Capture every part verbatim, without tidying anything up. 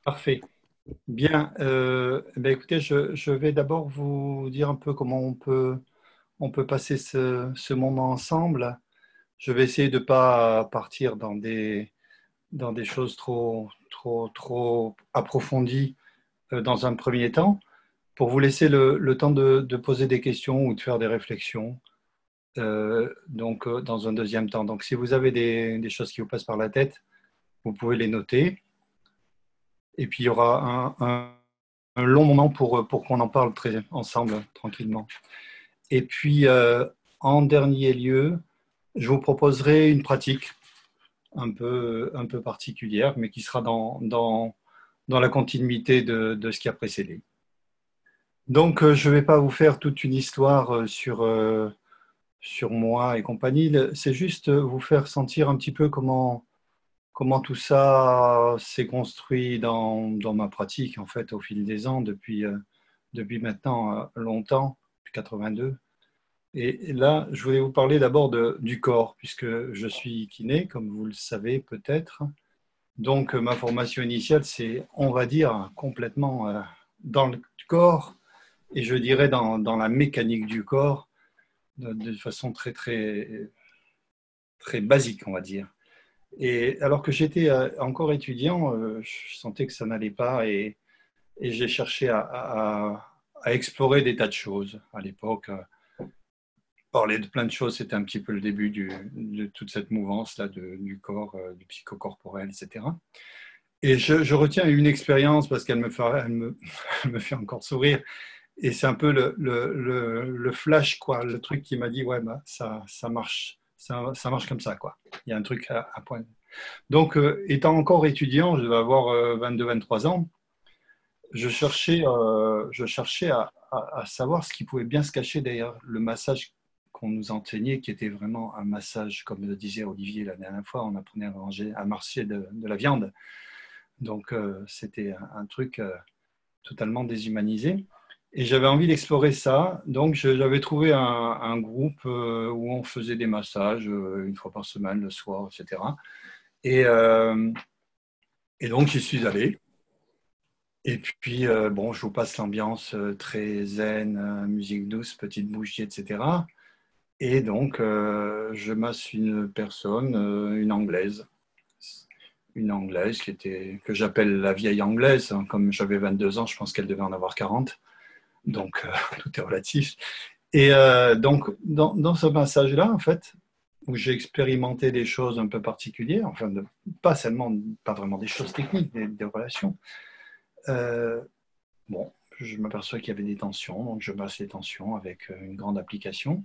Parfait. Bien. Euh, ben écoutez, je, je vais d'abord vous dire un peu comment on peut, on peut passer ce, ce moment ensemble. Je vais essayer de ne pas partir dans des, dans des choses trop, trop, trop approfondies euh, dans un premier temps, pour vous laisser le, le temps de, de poser des questions ou de faire des réflexions. Euh, donc, euh, dans un deuxième temps. Donc, si vous avez des, des choses qui vous passent par la tête, vous pouvez les noter. Et puis, il y aura un, un un long moment pour, pour qu'on en parle très ensemble, tranquillement. Et puis, euh, en dernier lieu, je vous proposerai une pratique un peu, un peu particulière, mais qui sera dans, dans, dans la continuité de, de ce qui a précédé. Donc, euh, je ne vais pas vous faire toute une histoire euh, sur, euh, sur moi et compagnie. C'est juste vous faire sentir un petit peu comment, comment tout ça s'est construit dans, dans ma pratique, en fait, au fil des ans, depuis, euh, depuis maintenant euh, longtemps, depuis quatre-vingt-deux. Et là, je voulais vous parler d'abord de- du corps, puisque je suis kiné, comme vous le savez peut-être. Donc, euh, ma formation initiale, c'est, on va dire, complètement euh, dans le corps, et je dirais dans, dans la mécanique du corps, de, de façon très, très, très basique, on va dire. Et alors que j'étais euh, encore étudiant, euh, je sentais que ça n'allait pas, et, et j'ai cherché à, à- à explorer des tas de choses à l'époque. Parler de plein de choses, c'était un petit peu le début du, de toute cette mouvance-là de, du corps, euh, du psychocorporel, et cetera. Et je, je retiens une expérience parce qu'elle me, fait- elle me, elle me fait encore sourire. Et c'est un peu le, le, le, le flash, quoi, le truc qui m'a dit, ouais, bah, ça, ça marche, ça, ça marche comme ça, quoi. Il y a un truc à, à point. Donc, euh, étant encore étudiant, je devais avoir euh, vingt-deux vingt-trois ans, je cherchais, euh, je cherchais à, à, à savoir ce qui pouvait bien se cacher derrière le massage qu'on nous enseignait, qui était vraiment un massage, comme le disait Olivier la dernière fois, on apprenait à manger, à marcher de, de la viande. Donc, euh, c'était un, un truc euh, totalement déshumanisé. Et j'avais envie d'explorer ça. Donc, j'avais trouvé un, un groupe euh, où on faisait des massages euh, une fois par semaine, le soir, et cetera. Et, euh, et donc, j'y suis allé. Et puis, euh, bon, je vous passe l'ambiance euh, très zen, euh, musique douce, petite bougie, et cetera. Et donc, euh, je masse une personne, euh, une Anglaise, une Anglaise qui était, que j'appelle la vieille Anglaise. Hein. Comme j'avais vingt-deux ans, je pense qu'elle devait en avoir quarante. Donc, euh, tout est relatif. Et euh, donc, dans, dans ce massage-là, en fait, où j'ai expérimenté des choses un peu particulières, enfin, de, pas seulement, pas vraiment des choses techniques, des, des relations, euh, bon, je m'aperçois qu'il y avait des tensions, donc je masse les tensions avec euh, une grande application.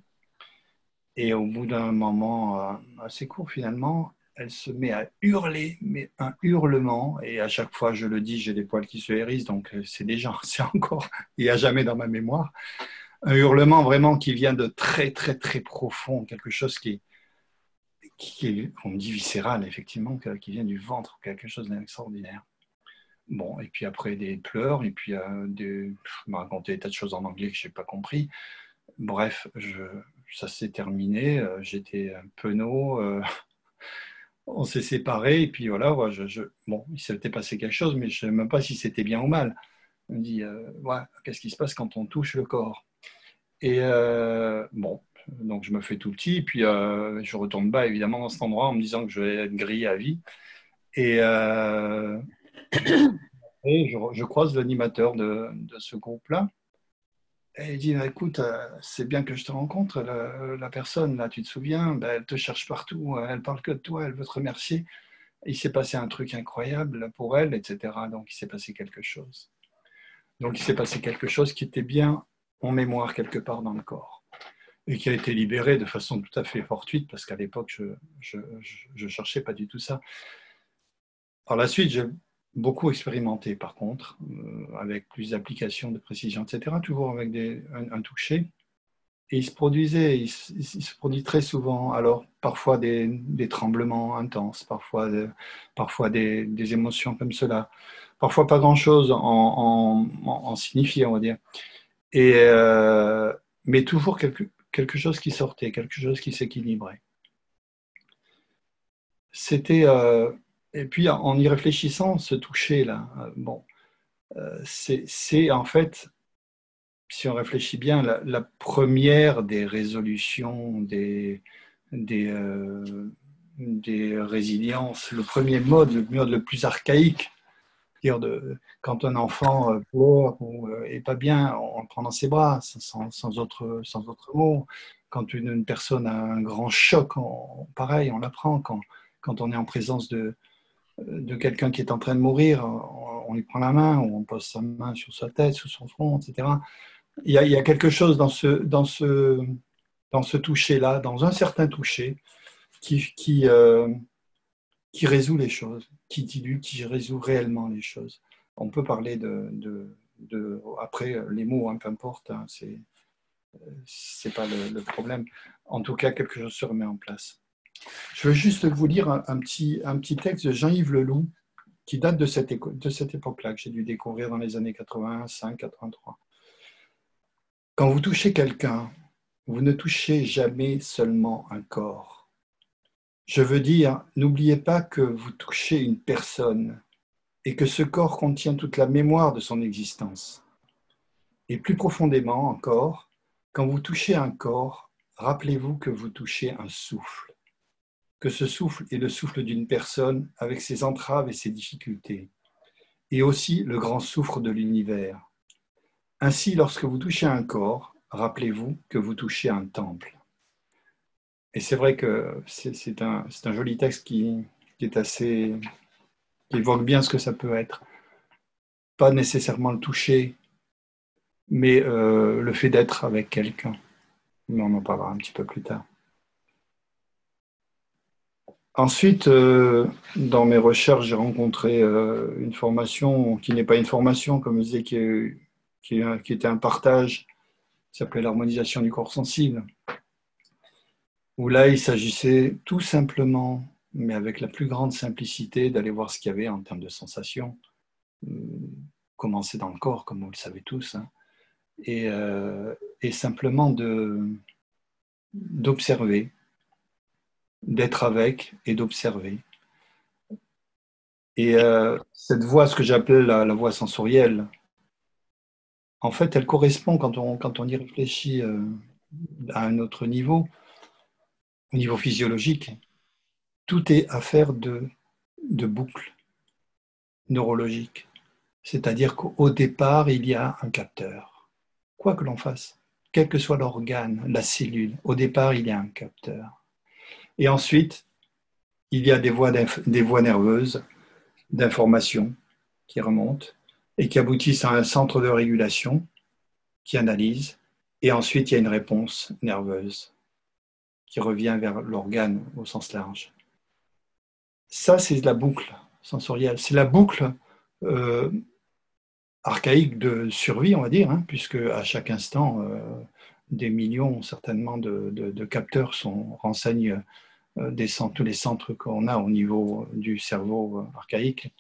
Et au bout d'un moment euh, assez court, finalement, elle se met à hurler, mais un hurlement. Et à chaque fois, je le dis, j'ai des poils qui se hérissent, donc euh, c'est déjà, c'est encore, il n'y a jamais dans ma mémoire. Un hurlement vraiment qui vient de très, très, très profond, quelque chose qui, qui est, on dit viscéral, effectivement, qui vient du ventre, quelque chose d'extraordinaire. Bon, et puis après des pleurs, et puis euh, des, m'a raconté des tas de choses en anglais que je n'ai pas compris. Bref, je, ça s'est terminé, euh, j'étais un penaud, euh, on s'est séparés, et puis voilà, ouais, je, je, bon, il s'était passé quelque chose, mais je ne sais même pas si c'était bien ou mal. On me dit, euh, ouais, qu'est-ce qui se passe quand on touche le corps? Et euh, bon, donc je me fais tout petit, et puis euh, je retourne bas, évidemment, dans cet endroit, en me disant que je vais être grillé à vie. Et euh, Et je, je croise l'animateur de, de ce groupe-là. Et il dit, bah, écoute, euh, c'est bien que je te rencontre, la, la personne, là, tu te souviens, bah, elle te cherche partout, elle parle que de toi, elle veut te remercier. Il s'est passé un truc incroyable pour elle, et cetera. Donc, il s'est passé quelque chose. Donc, il s'est passé quelque chose qui était bien en mémoire quelque part dans le corps et qui a été libéré de façon tout à fait fortuite parce qu'à l'époque, je ne cherchais pas du tout ça. Par la suite, j'ai beaucoup expérimenté, par contre, euh, avec plus d'applications, de précision, et cetera, toujours avec des, un, un toucher. Et il se produisait, il, se il se produit très souvent, alors parfois des, des tremblements intenses, parfois, de- parfois des, des émotions comme cela, parfois pas grand-chose en, en, en, en signifié, on va dire. Et, euh, mais toujours quelque, quelque chose qui sortait, quelque chose qui s'équilibrait. C'était euh, et puis en y réfléchissant, ce toucher-là, euh, bon, euh, c'est c'est en fait, si on réfléchit bien, la, la première des résolutions, des, des, euh, des résiliences, le premier mode, le mode le plus archaïque. Dire de, quand un enfant euh, pleure ou euh, est pas bien, on le prend dans ses bras, sans, sans, autre, sans autre mot. Quand une, une personne a un grand choc, on, pareil, on l'apprend. Quand, quand on est en présence de, de quelqu'un qui est en train de mourir, on, on lui prend la main, ou on pose sa main sur sa tête, sur son front, et cetera. Il y a, il y a quelque chose dans ce, dans ce, dans ce toucher-là, dans un certain toucher, qui, qui, euh, qui résout les choses, qui dilue, qui résout réellement les choses. On peut parler de, de, de après les mots, hein, peu importe, hein, c'est c'est pas le, le, problème. En tout cas, quelque chose se remet en place. Je veux juste vous lire un, un petit, un petit texte de Jean-Yves Leloup qui date de cette, de cette époque-là, que j'ai dû découvrir dans les années quatre-vingt-cinq quatre-vingt-trois. Quand vous touchez quelqu'un, vous ne touchez jamais seulement un corps. Je veux dire, n'oubliez pas que vous touchez une personne et que ce corps contient toute la mémoire de son existence. Et plus profondément encore, quand vous touchez un corps, rappelez-vous que vous touchez un souffle, que ce souffle est le souffle d'une personne avec ses entraves et ses difficultés, et aussi le grand souffle de l'univers. Ainsi, lorsque vous touchez un corps, rappelez-vous que vous touchez un temple. Et c'est vrai que c'est un, c'est un joli texte qui, qui est assez, qui évoque bien ce que ça peut être. Pas nécessairement le toucher, mais euh, le fait d'être avec quelqu'un. Mais on en parlera un petit peu plus tard. Ensuite, euh, dans mes recherches, j'ai rencontré euh, une formation qui n'est pas une formation, comme je disais, qui, est, qui, est, qui était un partage, qui s'appelait l'harmonisation du corps sensible, où là, il s'agissait tout simplement, mais avec la plus grande simplicité, d'aller voir ce qu'il y avait en termes de sensations, commencer dans le corps, comme vous le savez tous, hein, et, euh, et simplement de, d'observer, d'être avec et d'observer. Et euh, cette voie, ce que j'appelle la, la voie sensorielle, en fait, elle correspond, quand on, quand on y réfléchit euh, à un autre niveau, au niveau physiologique, tout est affaire de, de boucles neurologiques. C'est-à-dire qu'au départ, il y a un capteur. Quoi que l'on fasse, quel que soit l'organe, la cellule, au départ, il y a un capteur. Et ensuite, il y a des voies, des voies nerveuses d'information qui remontent et qui aboutissent à un centre de régulation qui analyse, et ensuite il y a une réponse nerveuse qui revient vers l'organe au sens large. Ça, c'est la boucle sensorielle. C'est la boucle euh, archaïque de survie, on va dire, hein, puisque à chaque instant, euh, des millions certainement de, de, de capteurs sont, renseignent euh, des centres, tous les centres qu'on a au niveau du cerveau archaïque,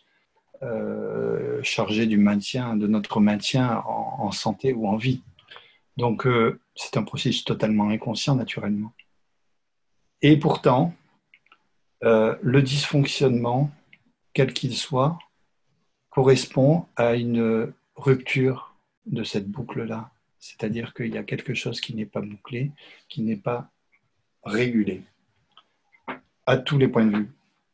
euh, chargés du maintien, de notre maintien en, en santé ou en vie. Donc, euh, c'est un processus totalement inconscient, naturellement. Et pourtant, euh, le dysfonctionnement, quel qu'il soit, correspond à une rupture de cette boucle-là. C'est-à-dire qu'il y a quelque chose qui n'est pas bouclé, qui n'est pas régulé, à tous les points de vue.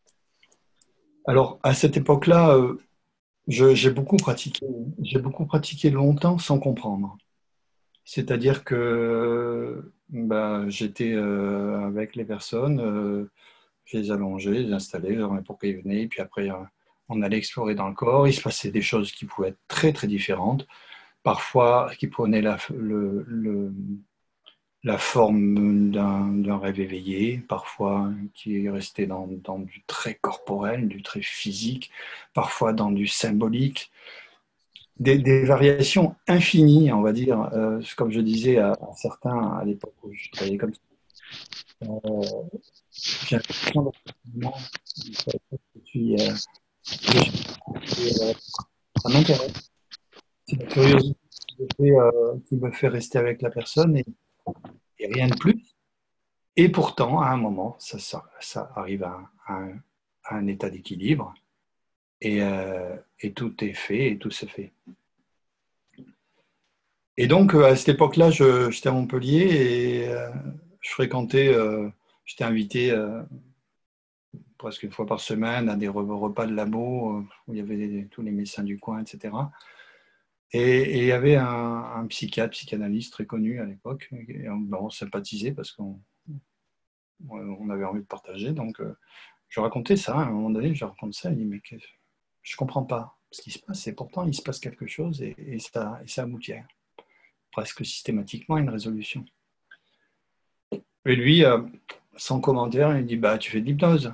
Alors, à cette époque-là, euh, je, j'ai beaucoup pratiqué, j'ai beaucoup pratiqué longtemps sans comprendre. C'est-à-dire que bah, j'étais euh, avec les personnes, euh, je les allongeais, je les installais, je leur remets pour qu'ils venaient, puis après, euh, on allait explorer dans le corps. Il se passait des choses qui pouvaient être très, très différentes, parfois qui prenaient la, le, le, la forme d'un, d'un rêve éveillé, parfois qui restait dans, dans du très corporel, du très physique, parfois dans du symbolique. Des, des variations infinies, on va dire, euh, comme je disais à, à certains à l'époque où je travaillais comme ça. Euh, j'ai l'impression d'être je suis, euh, je suis euh, ça m'intéresse. C'est la curiosité qui me fait, euh, qui me fait rester avec la personne et, et rien de plus. Et pourtant, à un moment, ça, ça, ça arrive à, à, un, à un état d'équilibre et, euh, et tout est fait et tout se fait. Et donc, à cette époque-là, j'étais à Montpellier et euh, je fréquentais, euh, j'étais invité euh, presque une fois par semaine à des repas de labo euh, où il y avait des, tous les médecins du coin, et cetera. Et, et il y avait un, un psychiatre, psychanalyste très connu à l'époque. Et on, ben, on sympathisait parce qu'on on avait envie de partager. Donc, euh, je racontais ça. À un moment donné, je raconte ça. Il dit, mais que, je ne comprends pas ce qui se passe. Et pourtant, il se passe quelque chose et, et ça, et ça aboutit presque systématiquement à une résolution. Et lui, euh, sans commentaire, il dit, bah, tu fais de l'hypnose.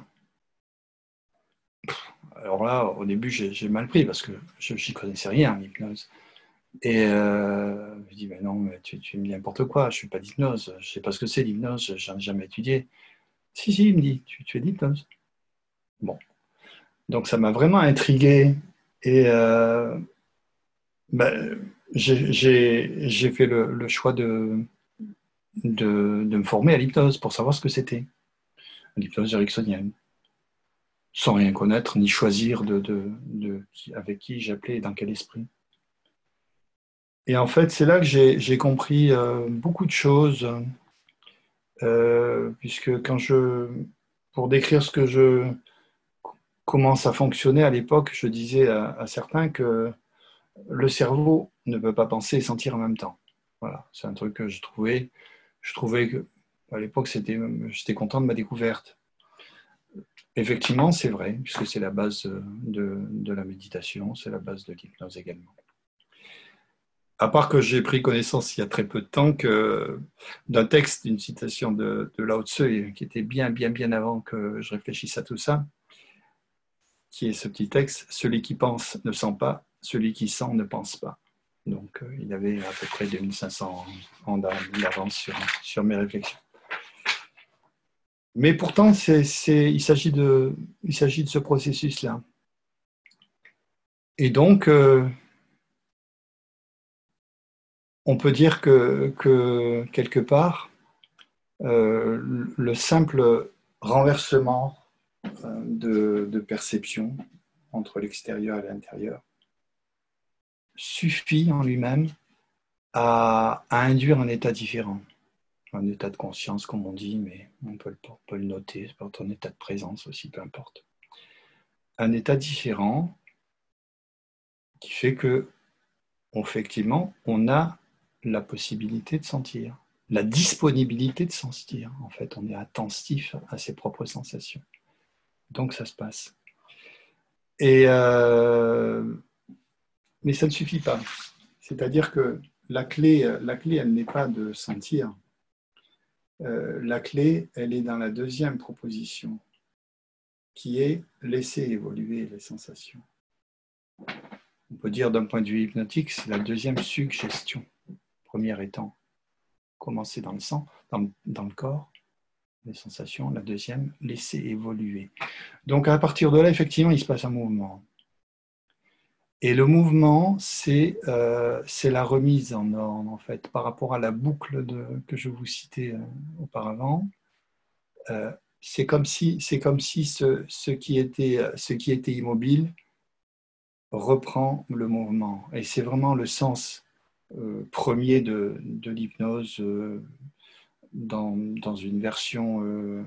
Alors là, au début, j'ai mal pris parce que je n'y connaissais rien, l'hypnose. Et euh, je dis, mais non, mais tu, tu me dis n'importe quoi, je ne fais pas d'hypnose, je ne sais pas ce que c'est l'hypnose, je n'en ai jamais étudié. Si, si, il me dit, tu, tu fais de l'hypnose. Bon, donc ça m'a vraiment intrigué. Et euh, ben, j'ai fait le, le choix de, de, de me former à l'hypnose pour savoir ce que c'était, l'hypnose ericksonienne, sans rien connaître ni choisir de, de, de, avec qui j'appelais et dans quel esprit. Et en fait, c'est là que j'ai compris euh, beaucoup de choses, euh, puisque quand je, pour décrire ce que je, comment ça fonctionnait à l'époque, je disais à, à certains que le cerveau ne peut pas penser et sentir en même temps. Voilà, c'est un truc que je trouvais, je trouvais que à l'époque, c'était, j'étais content de ma découverte. Effectivement, c'est vrai, puisque c'est la base de, de la méditation, c'est la base de l'hypnose également. À part que j'ai pris connaissance il y a très peu de temps que d'un texte, d'une citation de, de Lao Tzu, qui était bien, bien, bien avant que je réfléchisse à tout ça, qui est ce petit texte, « Celui qui pense ne sent pas, celui qui sent ne pense pas ». Donc, euh, il avait à peu près deux mille cinq cents ans d'avance sur, sur mes réflexions. Mais pourtant, c'est, c'est, il s'agit de, il s'agit de ce processus-là. Et donc, euh, on peut dire que, que quelque part, euh, le simple renversement euh, de, de perception entre l'extérieur et l'intérieur suffit en lui-même à, à induire un état différent, un état de conscience comme on dit, mais on peut, on peut le noter, c'est peut être un état de présence aussi, peu importe. Un état différent qui fait que, effectivement, on a la possibilité de sentir, la disponibilité de sentir. En fait, on est attentif à ses propres sensations. Donc, ça se passe. Et euh, mais ça ne suffit pas. C'est-à-dire que la clé, la clé, elle n'est pas de sentir. Euh, la clé, elle est dans la deuxième proposition, qui est laisser évoluer les sensations. On peut dire d'un point de vue hypnotique, c'est la deuxième suggestion. Première étant commencer dans le sang, dans, dans le corps, les sensations. La deuxième, laisser évoluer. Donc à partir de là, effectivement, il se passe un mouvement. Et le mouvement, c'est euh, la remise en ordre, en fait, par rapport à la boucle de, que je vous citais euh, auparavant. Euh, c'est comme si, c'est comme si ce, ce, qui était, ce qui était immobile reprend le mouvement. Et c'est vraiment le sens euh, premier de, de l'hypnose euh, dans, dans une version euh,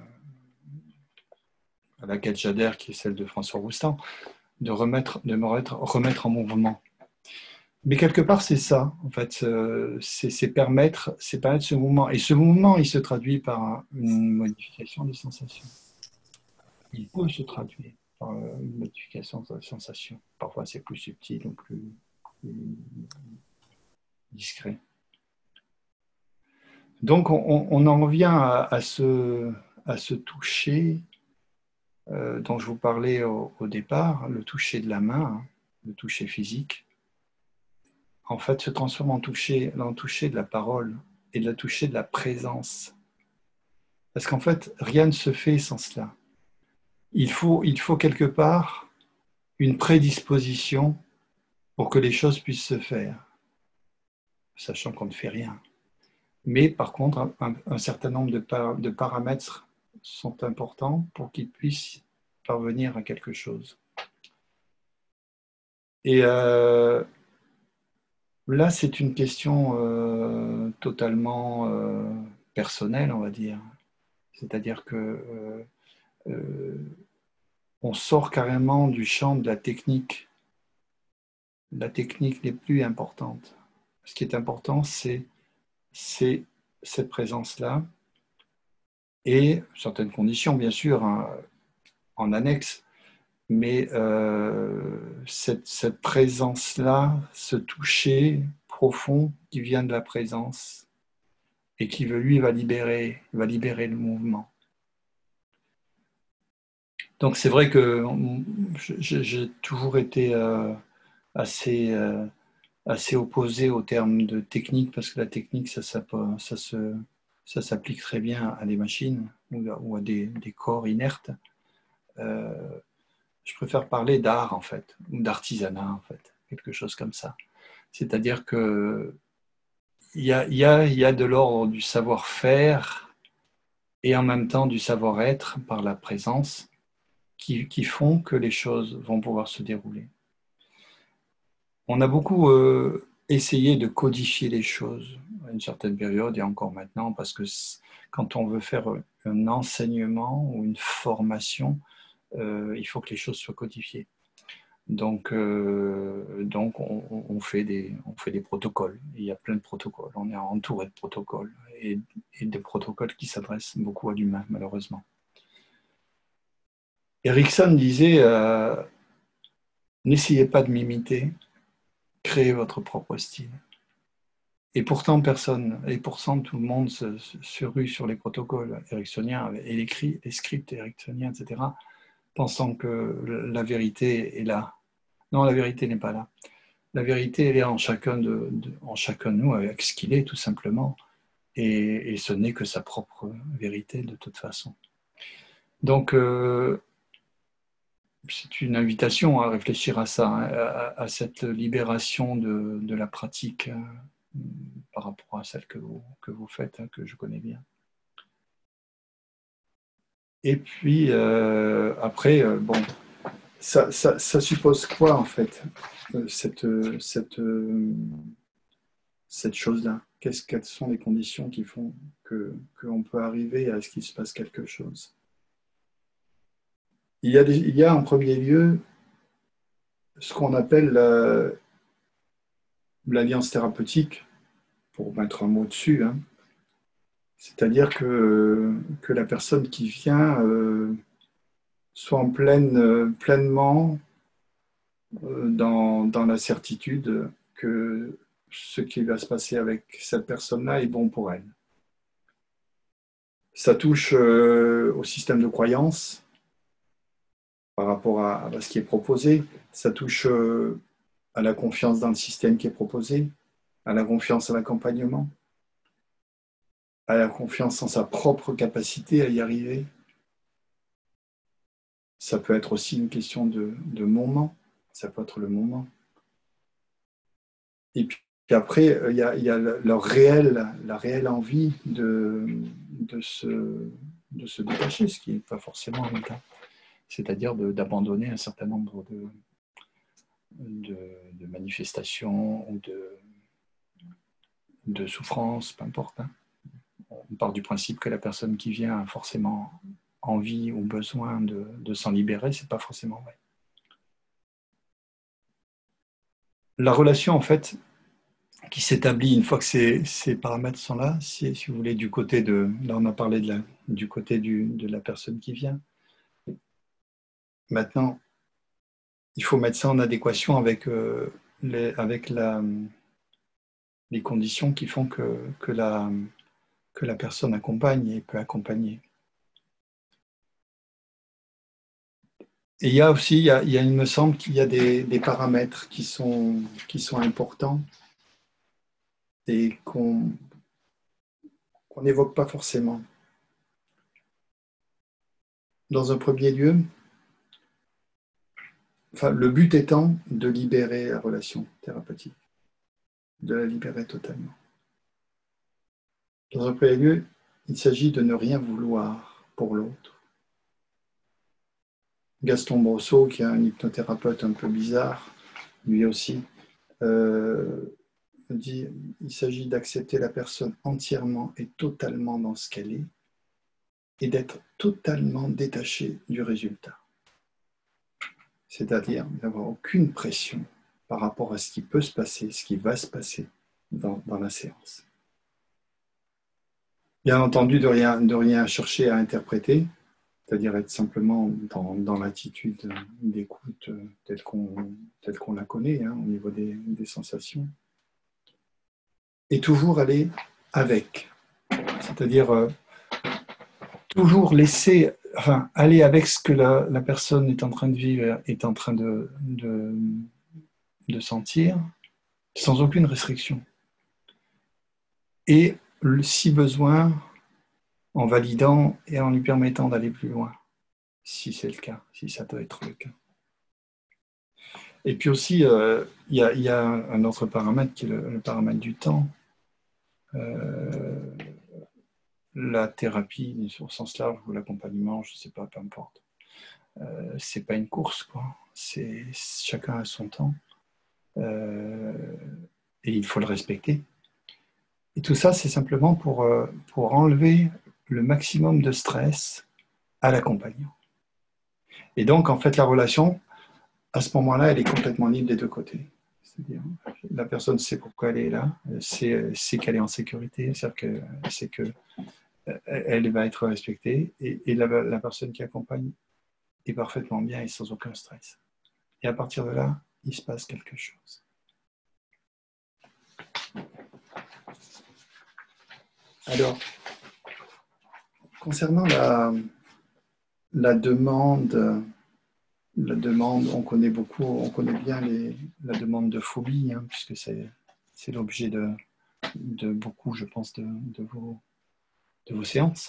à laquelle j'adhère, qui est celle de François Roustan, de, remettre, de me remettre, remettre en mouvement. Mais quelque part, c'est ça, en fait, euh, c'est permettre, c'est permettre ce mouvement. Et ce mouvement, il se traduit par une modification des sensations. Il peut se traduire par une modification des sensations. Parfois, c'est plus subtil ou plus, plus discret. Donc, on, on en revient à, à, ce, à ce toucher euh, dont je vous parlais au, au départ, le toucher de la main, hein, le toucher physique, en fait, se transforme en toucher, en toucher de la parole et de la toucher de la présence. Parce qu'en fait, rien ne se fait sans cela. Il faut, il faut quelque part une prédisposition pour que les choses puissent se faire, sachant qu'on ne fait rien. Mais par contre, un, un certain nombre de, par, de paramètres sont importants pour qu'ils puissent parvenir à quelque chose. Et euh, là, c'est une question euh, totalement euh, personnelle, on va dire. C'est-à-dire que euh, euh, on sort carrément du champ de la technique. La technique n'est plus importante. Ce qui est important, c'est c'est cette présence-là et certaines conditions, bien sûr, hein, en annexe, mais euh, cette, cette présence-là, ce toucher profond qui vient de la présence et qui, lui, va libérer, va libérer le mouvement. Donc c'est vrai que j'ai toujours été euh, assez, euh, assez opposé au terme de technique, parce que la technique, ça, ça, ça se, ça s'applique très bien à des machines ou à des, des corps inertes. Euh, je préfère parler d'art, en fait, ou d'artisanat, en fait, quelque chose comme ça. C'est-à-dire que il y a, y a, y a de l'ordre du savoir-faire et en même temps du savoir-être par la présence qui, qui font que les choses vont pouvoir se dérouler. On a beaucoup euh, essayé de codifier les choses à une certaine période et encore maintenant, parce que quand on veut faire un enseignement ou une formation, euh, il faut que les choses soient codifiées. Donc, euh, donc on, on, fait des, on fait des protocoles. Il y a plein de protocoles. On est entouré de protocoles et, et de protocoles qui s'adressent beaucoup à l'humain, malheureusement. Erickson disait euh, n'essayez pas de m'imiter, créez votre propre style. Et pourtant, personne, et pourtant tout le monde se, se, se rue sur les protocoles ericksoniens et les, les scripts ericksoniens, et cetera, pensant que la vérité est là. Non, la vérité n'est pas là. La vérité, elle est en chacun de, de, en chacun de nous, avec ce qu'il est, tout simplement. Et, et ce n'est que sa propre vérité, de toute façon. Donc, euh, c'est une invitation à réfléchir à ça, à, à cette libération de, de la pratique euh, par rapport à celle que vous, que vous faites, hein, que je connais bien. Et puis, euh, après, euh, bon, ça, ça, ça suppose quoi, en fait, cette, cette, cette chose-là? Qu'est-ce, quelles sont les conditions qui font que, qu'on peut arriver à ce qu'il se passe quelque chose? Il y a, des, il y a en premier lieu ce qu'on appelle la, l'alliance thérapeutique, pour mettre un mot dessus, hein. C'est-à-dire que, que la personne qui vient euh, soit en pleine, euh, pleinement euh, dans, dans la certitude que ce qui va se passer avec cette personne-là est bon pour elle. Ça touche euh, au système de croyance par rapport à, à ce qui est proposé. Ça touche euh, à la confiance dans le système qui est proposé, à la confiance à l'accompagnement, à la confiance en sa propre capacité à y arriver. Ça peut être aussi une question de, de moment. Ça peut être le moment. Et puis après, il y a, il y a leur réel, la réelle envie de, de, se, de se détacher, ce qui n'est pas forcément le cas. C'est-à-dire d'abandonner un certain nombre de, de, de manifestations ou de, de souffrances, peu importe. Hein. On part du principe que la personne qui vient a forcément envie ou besoin de, de s'en libérer, ce n'est pas forcément vrai. La relation, en fait, qui s'établit une fois que ces, ces paramètres sont là, si, si vous voulez, du côté de, là on a parlé de la, du côté du, de la personne qui vient. Maintenant, il faut mettre ça en adéquation avec, euh, les, avec la, les conditions qui font que, que, la, que la personne accompagne et peut accompagner. Et il y a aussi, il, y a, il, y a, il me semble qu'il y a des, des paramètres qui sont, qui sont importants et qu'on qu'on n'évoque pas forcément. Dans un premier lieu, enfin, le but étant de libérer la relation thérapeutique, de la libérer totalement. Dans un premier lieu, il s'agit de ne rien vouloir pour l'autre. Gaston Brosseau, qui est un hypnothérapeute un peu bizarre, lui aussi, euh, dit il s'agit d'accepter la personne entièrement et totalement dans ce qu'elle est et d'être totalement détaché du résultat. C'est-à-dire d'avoir aucune pression par rapport à ce qui peut se passer, ce qui va se passer dans, dans la séance. Bien entendu, de rien, de rien chercher à interpréter, c'est-à-dire être simplement dans, dans l'attitude d'écoute telle qu'on telle qu'on la connaît, hein, au niveau des, des sensations. Et toujours aller avec, c'est-à-dire euh, toujours laisser, enfin, aller avec ce que la, la personne est en train de vivre, est en train de, de, de sentir, sans aucune restriction. Et si besoin, en validant et en lui permettant d'aller plus loin, si c'est le cas, si ça doit être le cas. Et puis aussi, euh, il y a, y a un autre paramètre qui est le, le paramètre du temps. Euh, la thérapie, au sens large, ou l'accompagnement, je ne sais pas, peu importe. Euh, c'est pas une course, quoi. C'est, chacun a son temps. Euh, et il faut le respecter. Et tout ça, c'est simplement pour, euh, pour enlever le maximum de stress à l'accompagnant. Et donc, en fait, la relation, à ce moment-là, elle est complètement libre des deux côtés. C'est-à-dire, la personne sait pourquoi elle est là, sait, sait qu'elle est en sécurité, c'est-à-dire que sait que elle va être respectée, et, et la, la personne qui accompagne est parfaitement bien et sans aucun stress. Et à partir de là, il se passe quelque chose. Alors, concernant la, la demande, la demande, on connaît beaucoup, on connaît bien les, la demande de phobie, hein, puisque c'est, c'est l'objet de, de beaucoup, je pense, de, de, vos, de vos séances.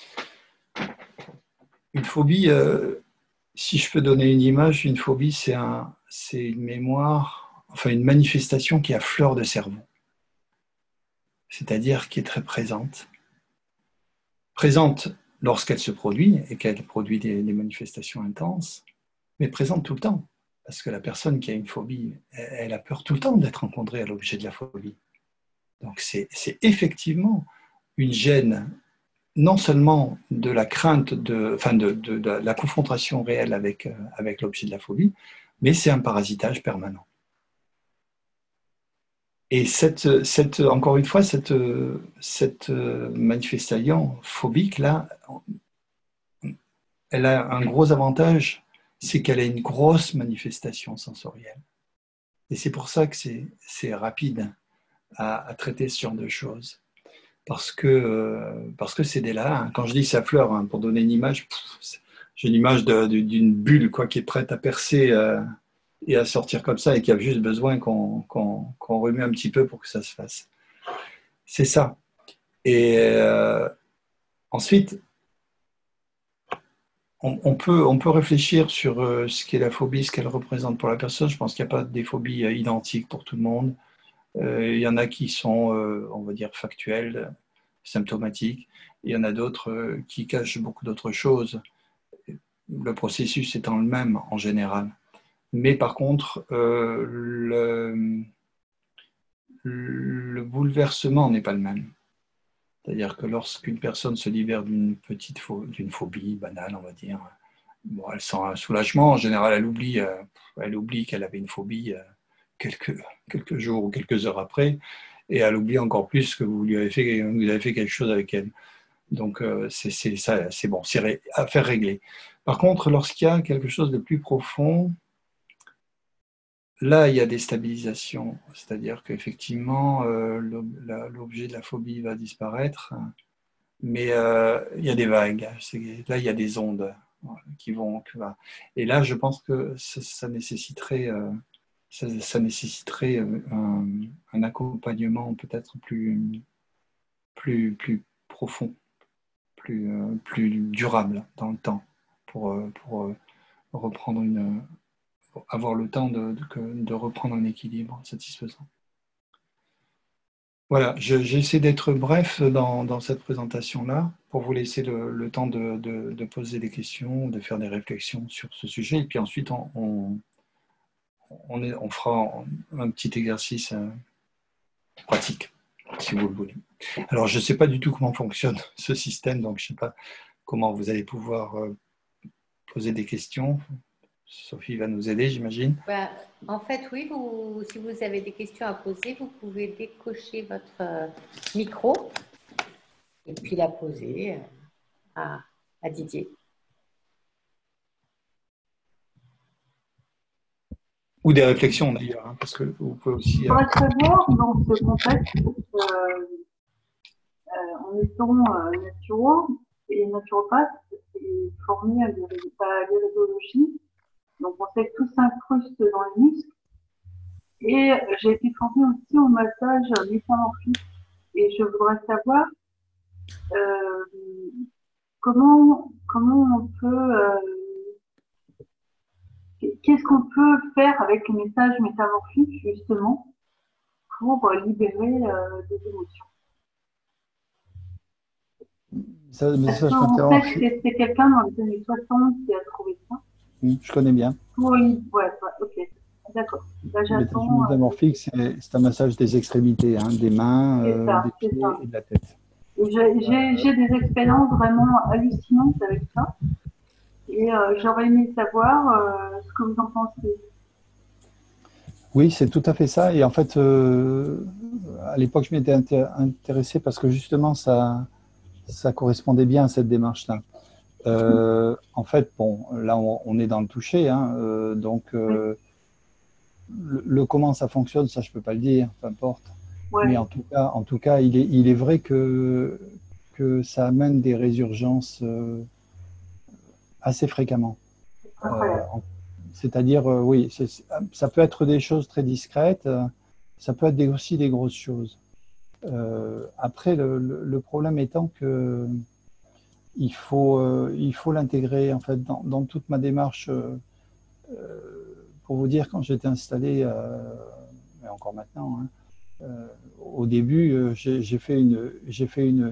Une phobie, euh, si je peux donner une image, une phobie, c'est, un, c'est une mémoire, enfin une manifestation qui est à fleur de cerveau, c'est-à-dire qui est très présente. Présente lorsqu'elle se produit et qu'elle produit des, des manifestations intenses, mais présente tout le temps. Parce que la personne qui a une phobie, elle a peur tout le temps d'être rencontrée à l'objet de la phobie. Donc c'est, c'est effectivement une gêne, non seulement de la crainte, de, enfin de, de, de la confrontation réelle avec, avec l'objet de la phobie, mais c'est un parasitage permanent. Et cette, cette, encore une fois, cette, cette manifestation phobique-là, elle a un gros avantage, c'est qu'elle a une grosse manifestation sensorielle. Et c'est pour ça que c'est, c'est rapide à, à traiter ce genre de choses. Parce que, euh, parce que c'est des là, hein. Quand je dis ça pleure, hein, pour donner une image, pff, j'ai l'image de, de, d'une bulle quoi, qui est prête à percer euh, et à sortir comme ça et qui a juste besoin qu'on, qu'on, qu'on remue un petit peu pour que ça se fasse. C'est ça. Et euh, ensuite, on, on, peut, on peut réfléchir sur euh, ce qu'est la phobie, ce qu'elle représente pour la personne. Je pense qu'il n'y a pas des phobies euh, identiques pour tout le monde. Euh, il y en a qui sont, euh, on va dire, factuelles, symptomatiques. Il y en a d'autres euh, qui cachent beaucoup d'autres choses. Le processus étant le même en général. Mais par contre, euh, le, le bouleversement n'est pas le même. C'est-à-dire que lorsqu'une personne se libère d'une petite pho- d'une phobie banale, on va dire, bon, elle sent un soulagement. En général, elle oublie, euh, elle oublie qu'elle avait une phobie euh, quelques, quelques jours ou quelques heures après, et elle oublie encore plus que vous lui avez fait, vous avez fait quelque chose avec elle. Donc, euh, c'est, c'est, ça, c'est bon, c'est ré, affaire réglée. Par contre, lorsqu'il y a quelque chose de plus profond, là, il y a des stabilisations, c'est-à-dire qu'effectivement, euh, l'objet de la phobie va disparaître, mais euh, il y a des vagues. Là, il y a des ondes qui vont. Et là, je pense que ça, ça nécessiterait, euh, ça, ça, nécessiterait un, un accompagnement peut-être plus, plus, plus profond, plus, euh, plus durable dans le temps pour, euh, pour euh, reprendre une, avoir le temps de, de, de reprendre un équilibre satisfaisant. Voilà, je- j'essaie d'être bref dans, dans cette présentation-là pour vous laisser le, le temps de, de- de poser des questions, de faire des réflexions sur ce sujet. Et puis ensuite, on, on, on est- on fera un petit exercice euh, pratique, si vous le voulez. Alors, je ne sais pas du tout comment fonctionne ce système, donc je ne sais pas comment vous allez pouvoir euh, poser des questions. Sophie va nous aider, j'imagine. Ben, en fait, oui, vous, si vous avez des questions à poser, vous pouvez décocher votre euh, micro et puis la poser euh, à, à Didier. Ou des réflexions d'ailleurs, hein, parce que vous pouvez Je aussi. euh, voudrais savoir, dans ce contexte, euh, euh, en étant euh, naturo et naturopathe et formé à l'iri- à l'iridologie, donc on sait que tout s'incruste dans les muscles, et euh, j'ai été formée aussi au massage métamorphique, et je voudrais savoir euh, comment, comment on peut, euh, qu'est-ce qu'on peut faire avec le message métamorphique, justement, pour libérer euh, des émotions. Ça, le Parce message qu'on sait que métamorphique, c'est c'est quelqu'un dans les années soixante qui a trouvé ça. je connais bien. Oui, ouais, ouais, ok. D'accord. Là, Le message j'attends. Euh, métamorphique, c'est c'est un massage des extrémités, hein, des mains, c'est euh, ça, des c'est pieds ça. et de la tête. Et J'ai j'ai- j'ai des expériences vraiment hallucinantes avec ça. Et euh, j'aurais aimé savoir euh, ce que vous en pensez. Oui, c'est tout à fait ça. Et en fait, euh, à l'époque, je m'étais inté- intéressé parce que justement, ça, ça correspondait bien à cette démarche-là. Euh, en fait, bon, là, on, on est dans le toucher, hein, euh, donc Oui, euh, le, le comment ça fonctionne, ça, je peux pas le dire, peu importe. Mais ouais, en tout cas, en tout cas, il est, il est vrai que, que ça amène des résurgences euh, assez fréquemment. Euh, incroyable. en- C'est-à-dire, euh, oui, c'est- ça peut être des choses très discrètes, euh, ça peut être des- aussi des grosses choses. Euh, après, le, le- le problème étant que il faut, euh, il faut l'intégrer en fait dans, dans toute ma démarche. Euh, euh, pour vous dire, quand j'étais installé, euh, et encore maintenant, hein, euh, au début, euh, j'ai j'ai fait une, j'ai fait une,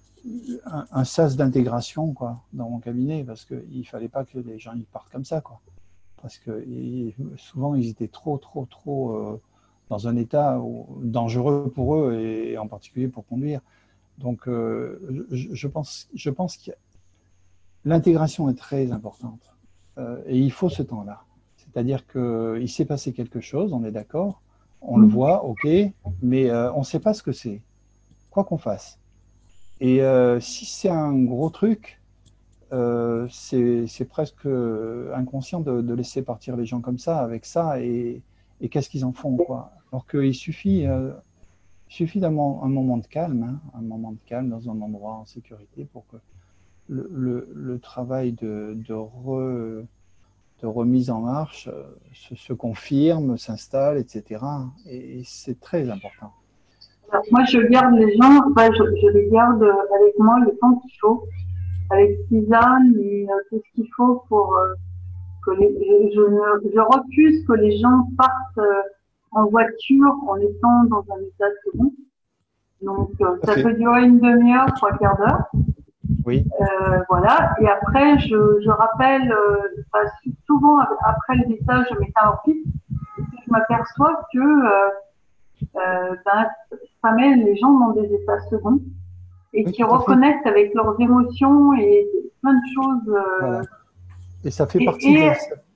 un, un sas d'intégration quoi dans mon cabinet parce qu'il fallait pas que les gens ils partent comme ça quoi. Parce que et souvent ils étaient trop, trop, trop euh, dans un état où- dangereux pour eux et en particulier pour conduire. Donc euh, je, je pense, je pense que l'intégration est très importante euh, et il faut ce temps-là. C'est-à-dire qu'il s'est passé quelque chose, on est d'accord, on le Mhm. voit, ok, mais euh, on ne sait pas ce que c'est, quoi qu'on fasse. Et euh, si c'est un gros truc, euh, c'est c'est presque inconscient de, de laisser partir les gens comme ça, avec ça, et, et qu'est-ce qu'ils en font, quoi. Alors qu'il suffit, euh, il suffit d'un mo- un moment de calme, hein, un moment de calme dans un endroit en sécurité pour que le, le- le travail de, de, re- de remise en marche euh, se, se confirme, s'installe, et cetera. Et, et c'est très important. Alors, moi, je garde les gens, enfin, je, je les garde avec moi le temps qu'il faut, avec tisane et euh, tout ce qu'il faut pour euh, que les, je, je, ne, je refuse que les gens partent euh, en voiture en étant dans un état second. Donc, euh, Tout à ça fait. peut durer une demi-heure, trois quarts d'heure. Oui, Euh, voilà. Et après, je, je rappelle, euh, bah, souvent après le message métamorphique, je m'aperçois que euh, euh, ben, ça met les gens dans des états seconds et oui, qui tout à fait. reconnectent avec leurs émotions et plein de choses. Euh, Voilà. Et ça fait et, partie et, de,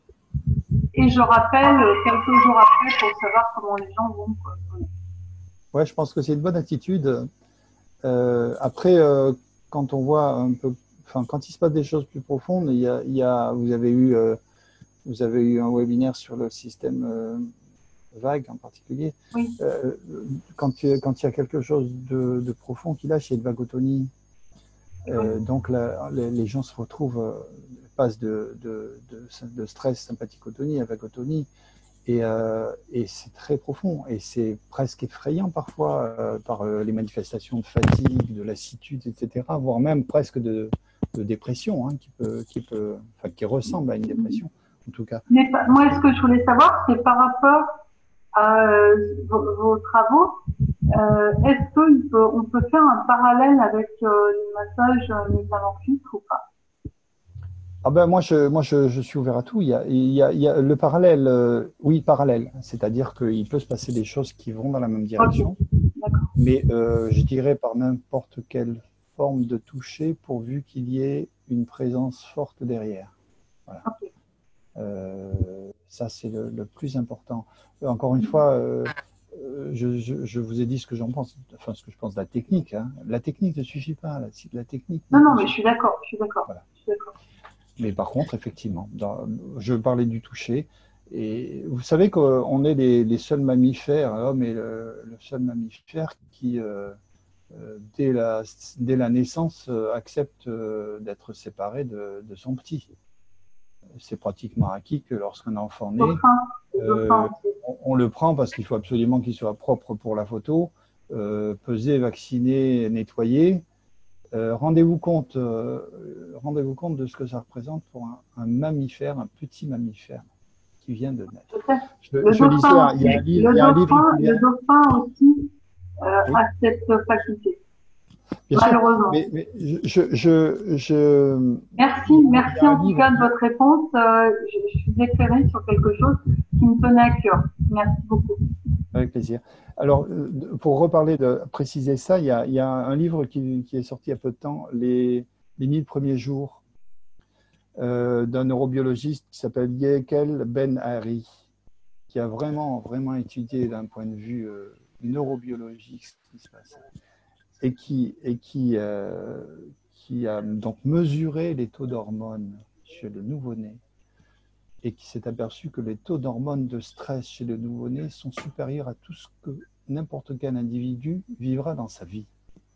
et je rappelle quelques jours après pour savoir comment les gens vont. Quoi. ouais, je pense que c'est une bonne attitude. Euh, après, euh, quand on voit un peu, enfin, quand il se passe des choses plus profondes, il y a, il y a vous avez eu, euh, vous avez eu un webinaire sur le système euh, vague en particulier. Oui, Euh, quand, il- quand il y a quelque chose de, de profond qui lâche, il y a de vagotonie. oui. Euh, donc là, les, les gens se retrouvent, euh, passent de, de, de, de stress sympathicotonie à vagotonie. Et, euh, et c'est très profond et c'est presque effrayant parfois euh, par euh, les manifestations de fatigue, de lassitude, et cetera, voire même presque de, de dépression, hein, qui, peut, qui, peut, enfin, qui ressemble à une dépression en tout cas. Mais moi, ce que je voulais savoir, c'est par rapport à euh, vos, vos travaux, Euh, Est-ce qu'on peut, peut faire un parallèle avec euh, les massages métamorphiques ou pas? Ah ben moi, je, moi je, je suis ouvert à tout. Il y a, il y a, il y a le parallèle, euh, oui, parallèle. C'est-à-dire qu'il peut se passer des choses qui vont dans la même direction, Ok, d'accord. mais euh, je dirais par n'importe quelle forme de toucher, pourvu qu'il y ait une présence forte derrière. Voilà. Ok. Euh, ça, c'est le, le plus important. Encore une fois, euh, je, je, je vous ai dit ce que j'en pense, enfin ce que je pense de la technique. Hein. La technique ne suffit pas. La, la technique Non, n'est non, pas mais je suis suffisante. d'accord, je suis d'accord. Voilà. Je suis d'accord. Mais par contre, effectivement, dans, je parlais du toucher. Et vous savez qu'on est les, les seuls mammifères, l'homme est le, le seul mammifère qui, euh, euh, dès, la, dès la naissance, euh, accepte euh, d'être séparé de, de son petit. C'est pratiquement acquis que lorsqu'un enfant naît, Dauphin, dauphin euh, aussi. on, on le prend parce qu'il faut absolument qu'il soit propre pour la photo, euh, pesé, vacciné, nettoyé. Euh, rendez-vous compte, euh, rendez-vous compte de ce que ça représente pour un, un mammifère, un petit mammifère qui vient de naître. Peut-être. Je, Le je lisais, dauphin il y a un aussi, livre, le il y a un livre dauphin, qui le vient. dauphin aussi euh, Oui, a cette faculté, bien sûr, malheureusement. mais, mais je, je, je, Merci, il y a, il y merci a un en tout livre cas de qui, votre réponse. Euh, je, je suis éclairée sur quelque chose qui me tenait à cœur. Merci beaucoup. avec plaisir. Alors, pour reparler de préciser ça, il y a, il y a un livre qui, qui est sorti il y a peu de temps, Les, les mille premiers jours, euh, d'un neurobiologiste qui s'appelle Yekel Ben Ari, qui a vraiment, vraiment étudié d'un point de vue euh, neurobiologique ce qui se passe et qui, et qui, euh, qui a donc mesuré les taux d'hormones chez le nouveau-né et qui s'est aperçu que les taux d'hormones de stress chez le nouveau-né sont supérieurs à tout ce que n'importe quel individu vivra dans sa vie.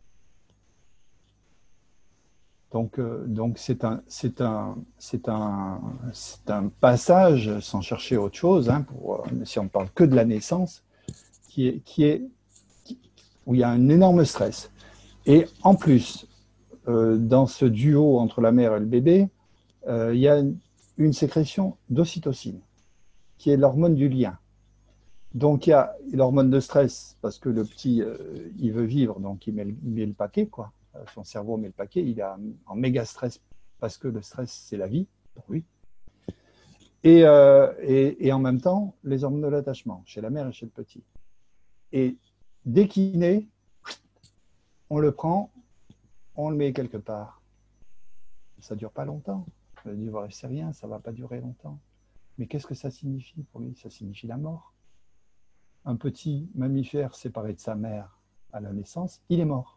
Donc, euh, donc c'est un, c'est un, c'est un, c'est un passage, sans chercher autre chose, hein, pour, si on ne parle que de la naissance, qui est, qui est, qui, où il y a un énorme stress. Et en plus, euh, dans ce duo entre la mère et le bébé, euh, il y a une, une sécrétion d'ocytocine, qui est l'hormone du lien. Donc il y a l'hormone de stress, parce que le petit, euh, il veut vivre, donc il met, le, il met le paquet, quoi. Son cerveau met le paquet, il est en méga stress, parce que le stress, c'est la vie pour lui. Et, euh, et, et en même temps, les hormones de l'attachement, chez la mère et chez le petit. Et dès qu'il naît, on le prend, on le met quelque part. Ça ne dure pas longtemps. Le dire, c'est rien, ça ne va pas durer longtemps. Mais qu'est-ce que ça signifie pour lui? Ça signifie la mort. Un petit mammifère séparé de sa mère à la naissance, il est mort.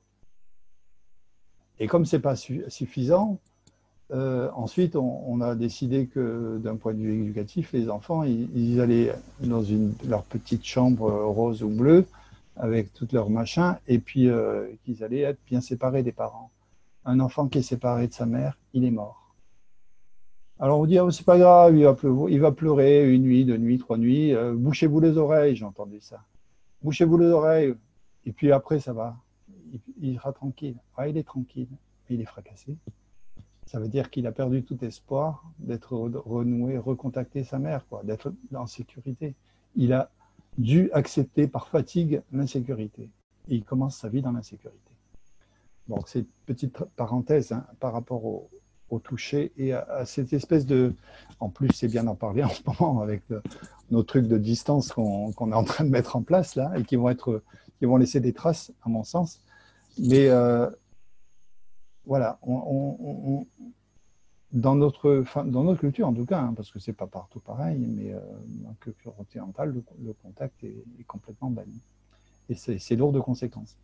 Et comme ce n'est pas su suffisant, euh, ensuite on, on a décidé que d'un point de vue éducatif, les enfants, ils, ils allaient dans une, leur petite chambre rose ou bleue avec tout leur machin, et puis euh, qu'ils allaient être bien séparés des parents. Un enfant qui est séparé de sa mère, il est mort. Alors on vous dit, oh, c'est pas grave, il va, pleurer, il va pleurer une nuit, deux nuits, trois nuits, euh, bouchez-vous les oreilles, j'ai entendu ça. Bouchez-vous les oreilles, et puis après ça va. Il, il sera tranquille. Ouais, il est tranquille, mais il est fracassé. Ça veut dire qu'il a perdu tout espoir d'être renoué, recontacter sa mère, quoi, d'être en sécurité. Il a dû accepter par fatigue l'insécurité. Et il commence sa vie dans l'insécurité. Donc c'est une petite parenthèse hein, par rapport au, au toucher et à, à cette espèce de... En plus, c'est bien d'en parler en ce moment avec le, nos trucs de distance qu'on qu'on est en train de mettre en place là et qui vont, être, qui vont laisser des traces, à mon sens. Mais euh, voilà, on, on, on, dans, notre, dans notre culture en tout cas, hein, parce que c'est pas partout pareil, mais euh, dans la culture occidentale, le, le contact est, est complètement banni. Et c'est lourd de conséquences.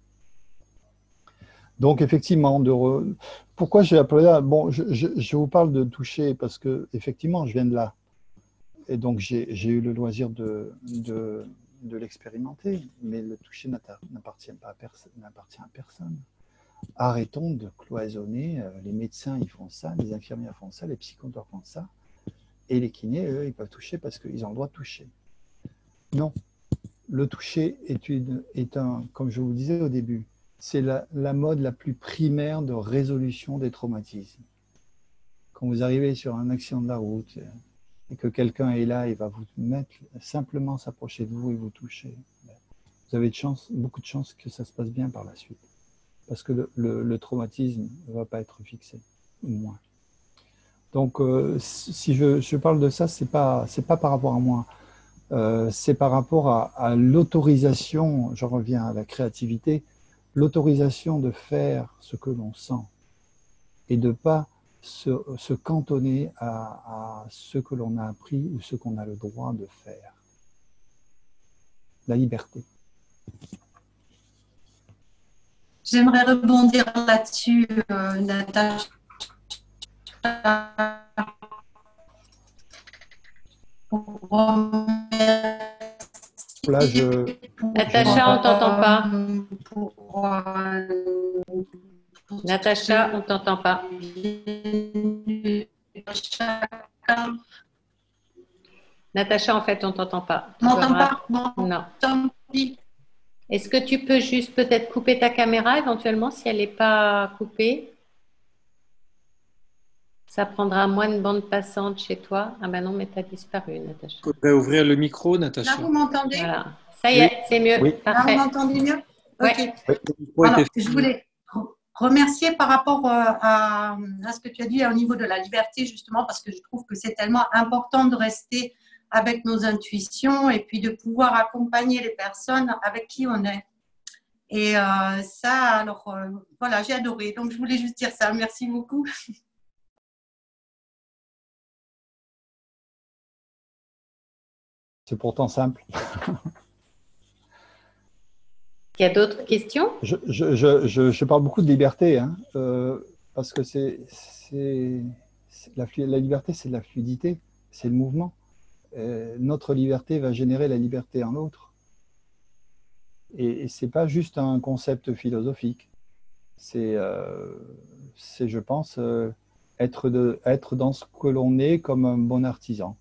Donc effectivement, de re... pourquoi j'ai appelé là? Bon, je, je, je vous parle de toucher parce que effectivement, je viens de là. Et donc j'ai eu le loisir de, de, de l'expérimenter, mais le toucher n'appartient pas à personne, n'appartient à personne. Arrêtons de cloisonner. Les médecins, ils font ça, les infirmières font ça, les psychologues font ça. Et les kinés, eux, ils peuvent toucher parce qu'ils ont le droit de toucher. Non. Le toucher est, une, est un, comme je vous le disais au début, c'est la, la mode la plus primaire de résolution des traumatismes. Quand vous arrivez sur un accident de la route et que quelqu'un est là, il va vous mettre simplement s'approcher de vous et vous toucher. vous avez de chance, beaucoup de chances que ça se passe bien par la suite. Parce que le, le, le traumatisme ne va pas être fixé, au moins. Donc, euh, si je, je parle de ça, ce n'est pas, c'est pas par rapport à moi. Euh, c'est par rapport à, à l'autorisation, je reviens à la créativité, l'autorisation de faire ce que l'on sent et de ne pas se, se cantonner à, à ce que l'on a appris ou ce qu'on a le droit de faire. La liberté. J'aimerais rebondir là-dessus, euh, Natacha. Là, je... Natacha, on ne t'entend pas. Natacha, on ne t'entend pas. Natacha, en fait, on ne t'entend pas. Tu m'entends pas? Non. Est-ce que tu peux juste peut-être couper ta caméra éventuellement si elle n'est pas coupée? Ça prendra moins de bande passante chez toi. Ah ben non, mais tu as disparu, Natacha. Il faudrait ouvrir le micro, Natacha. Là, vous m'entendez? Voilà. Ça y est, oui. C'est mieux. Oui. Parfait. Là, vous m'entendez mieux? Ouais. Ok. Oui. Alors, je voulais remercier par rapport à, à ce que tu as dit au niveau de la liberté, justement, parce que je trouve que c'est tellement important de rester avec nos intuitions et puis de pouvoir accompagner les personnes avec qui on est. Et euh, ça, alors, euh, voilà, j'ai adoré. Donc, je voulais juste dire ça. Merci beaucoup. C'est pourtant simple. Il y a d'autres questions? je, je, je, je, je parle beaucoup de liberté, hein, euh, parce que c'est la, la liberté, c'est de la fluidité, c'est le mouvement. Euh, notre liberté va générer la liberté en l'autre. Et, et ce n'est pas juste un concept philosophique. C'est, euh, je pense, euh, être, de, être dans ce que l'on est comme un bon artisan.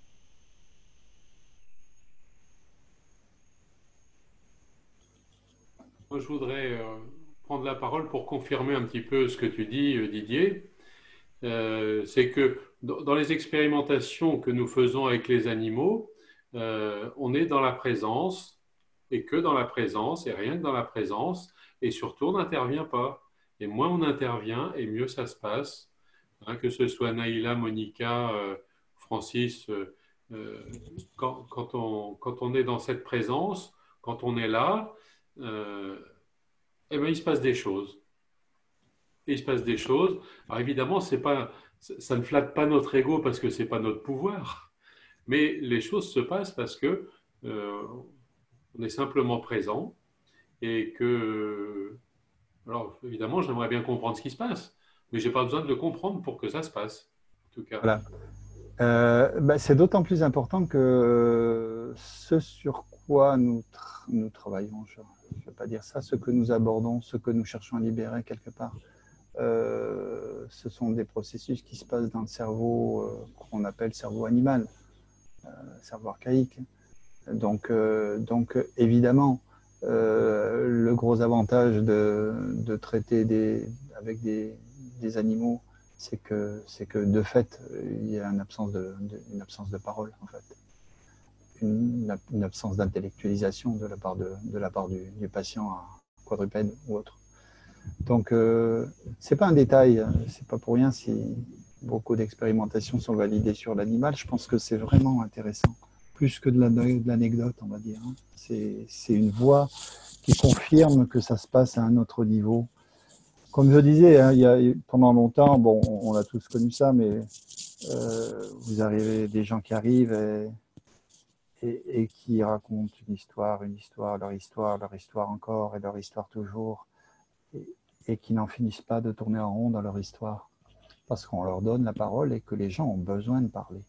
Moi, je voudrais euh, prendre la parole pour confirmer un petit peu ce que tu dis, euh, Didier. Euh, c'est que dans, dans les expérimentations que nous faisons avec les animaux, euh, on est dans la présence et que dans la présence et rien que dans la présence et surtout on n'intervient pas. Et moins on intervient et mieux ça se passe. Hein, que ce soit Naïla, Monica, euh, Francis, euh, euh, quand, quand, on, quand on est dans cette présence, quand on est là, Euh, eh ben, il se passe des choses. Et il se passe des choses. Alors évidemment, c'est pas, ça ne flatte pas notre ego parce que ce n'est pas notre pouvoir. Mais les choses se passent parce que euh, on est simplement présent et que, alors évidemment, j'aimerais bien comprendre ce qui se passe, mais je n'ai pas besoin de le comprendre pour que ça se passe. En tout cas. Voilà. Euh, bah, c'est d'autant plus important que ce sur quoi nous, tra nous travaillons, je ne vais pas dire ça, ce que nous abordons, ce que nous cherchons à libérer quelque part, euh, ce sont des processus qui se passent dans le cerveau euh, qu'on appelle cerveau animal, euh, cerveau archaïque. Donc, euh, donc évidemment, euh, le gros avantage de, de traiter des, avec des, des animaux, c'est que, c'est que de fait, il y a une absence de, de, une absence de parole, en fait. Une, une absence d'intellectualisation de la part, de, de la part du, du patient quadrupède ou autre. Donc, euh, ce n'est pas un détail, c'est pas pour rien si beaucoup d'expérimentations sont validées sur l'animal. Je pense que c'est vraiment intéressant, plus que de l'anecdote, on va dire. C'est une voie qui confirme que ça se passe à un autre niveau. Comme je disais, hein, il y a, pendant longtemps, bon, on a tous connu ça, mais euh, vous arrivez, des gens qui arrivent et, et, et qui racontent une histoire, une histoire, leur histoire, leur histoire encore et leur histoire toujours, et, et qui n'en finissent pas de tourner en rond dans leur histoire, parce qu'on leur donne la parole et que les gens ont besoin de parler.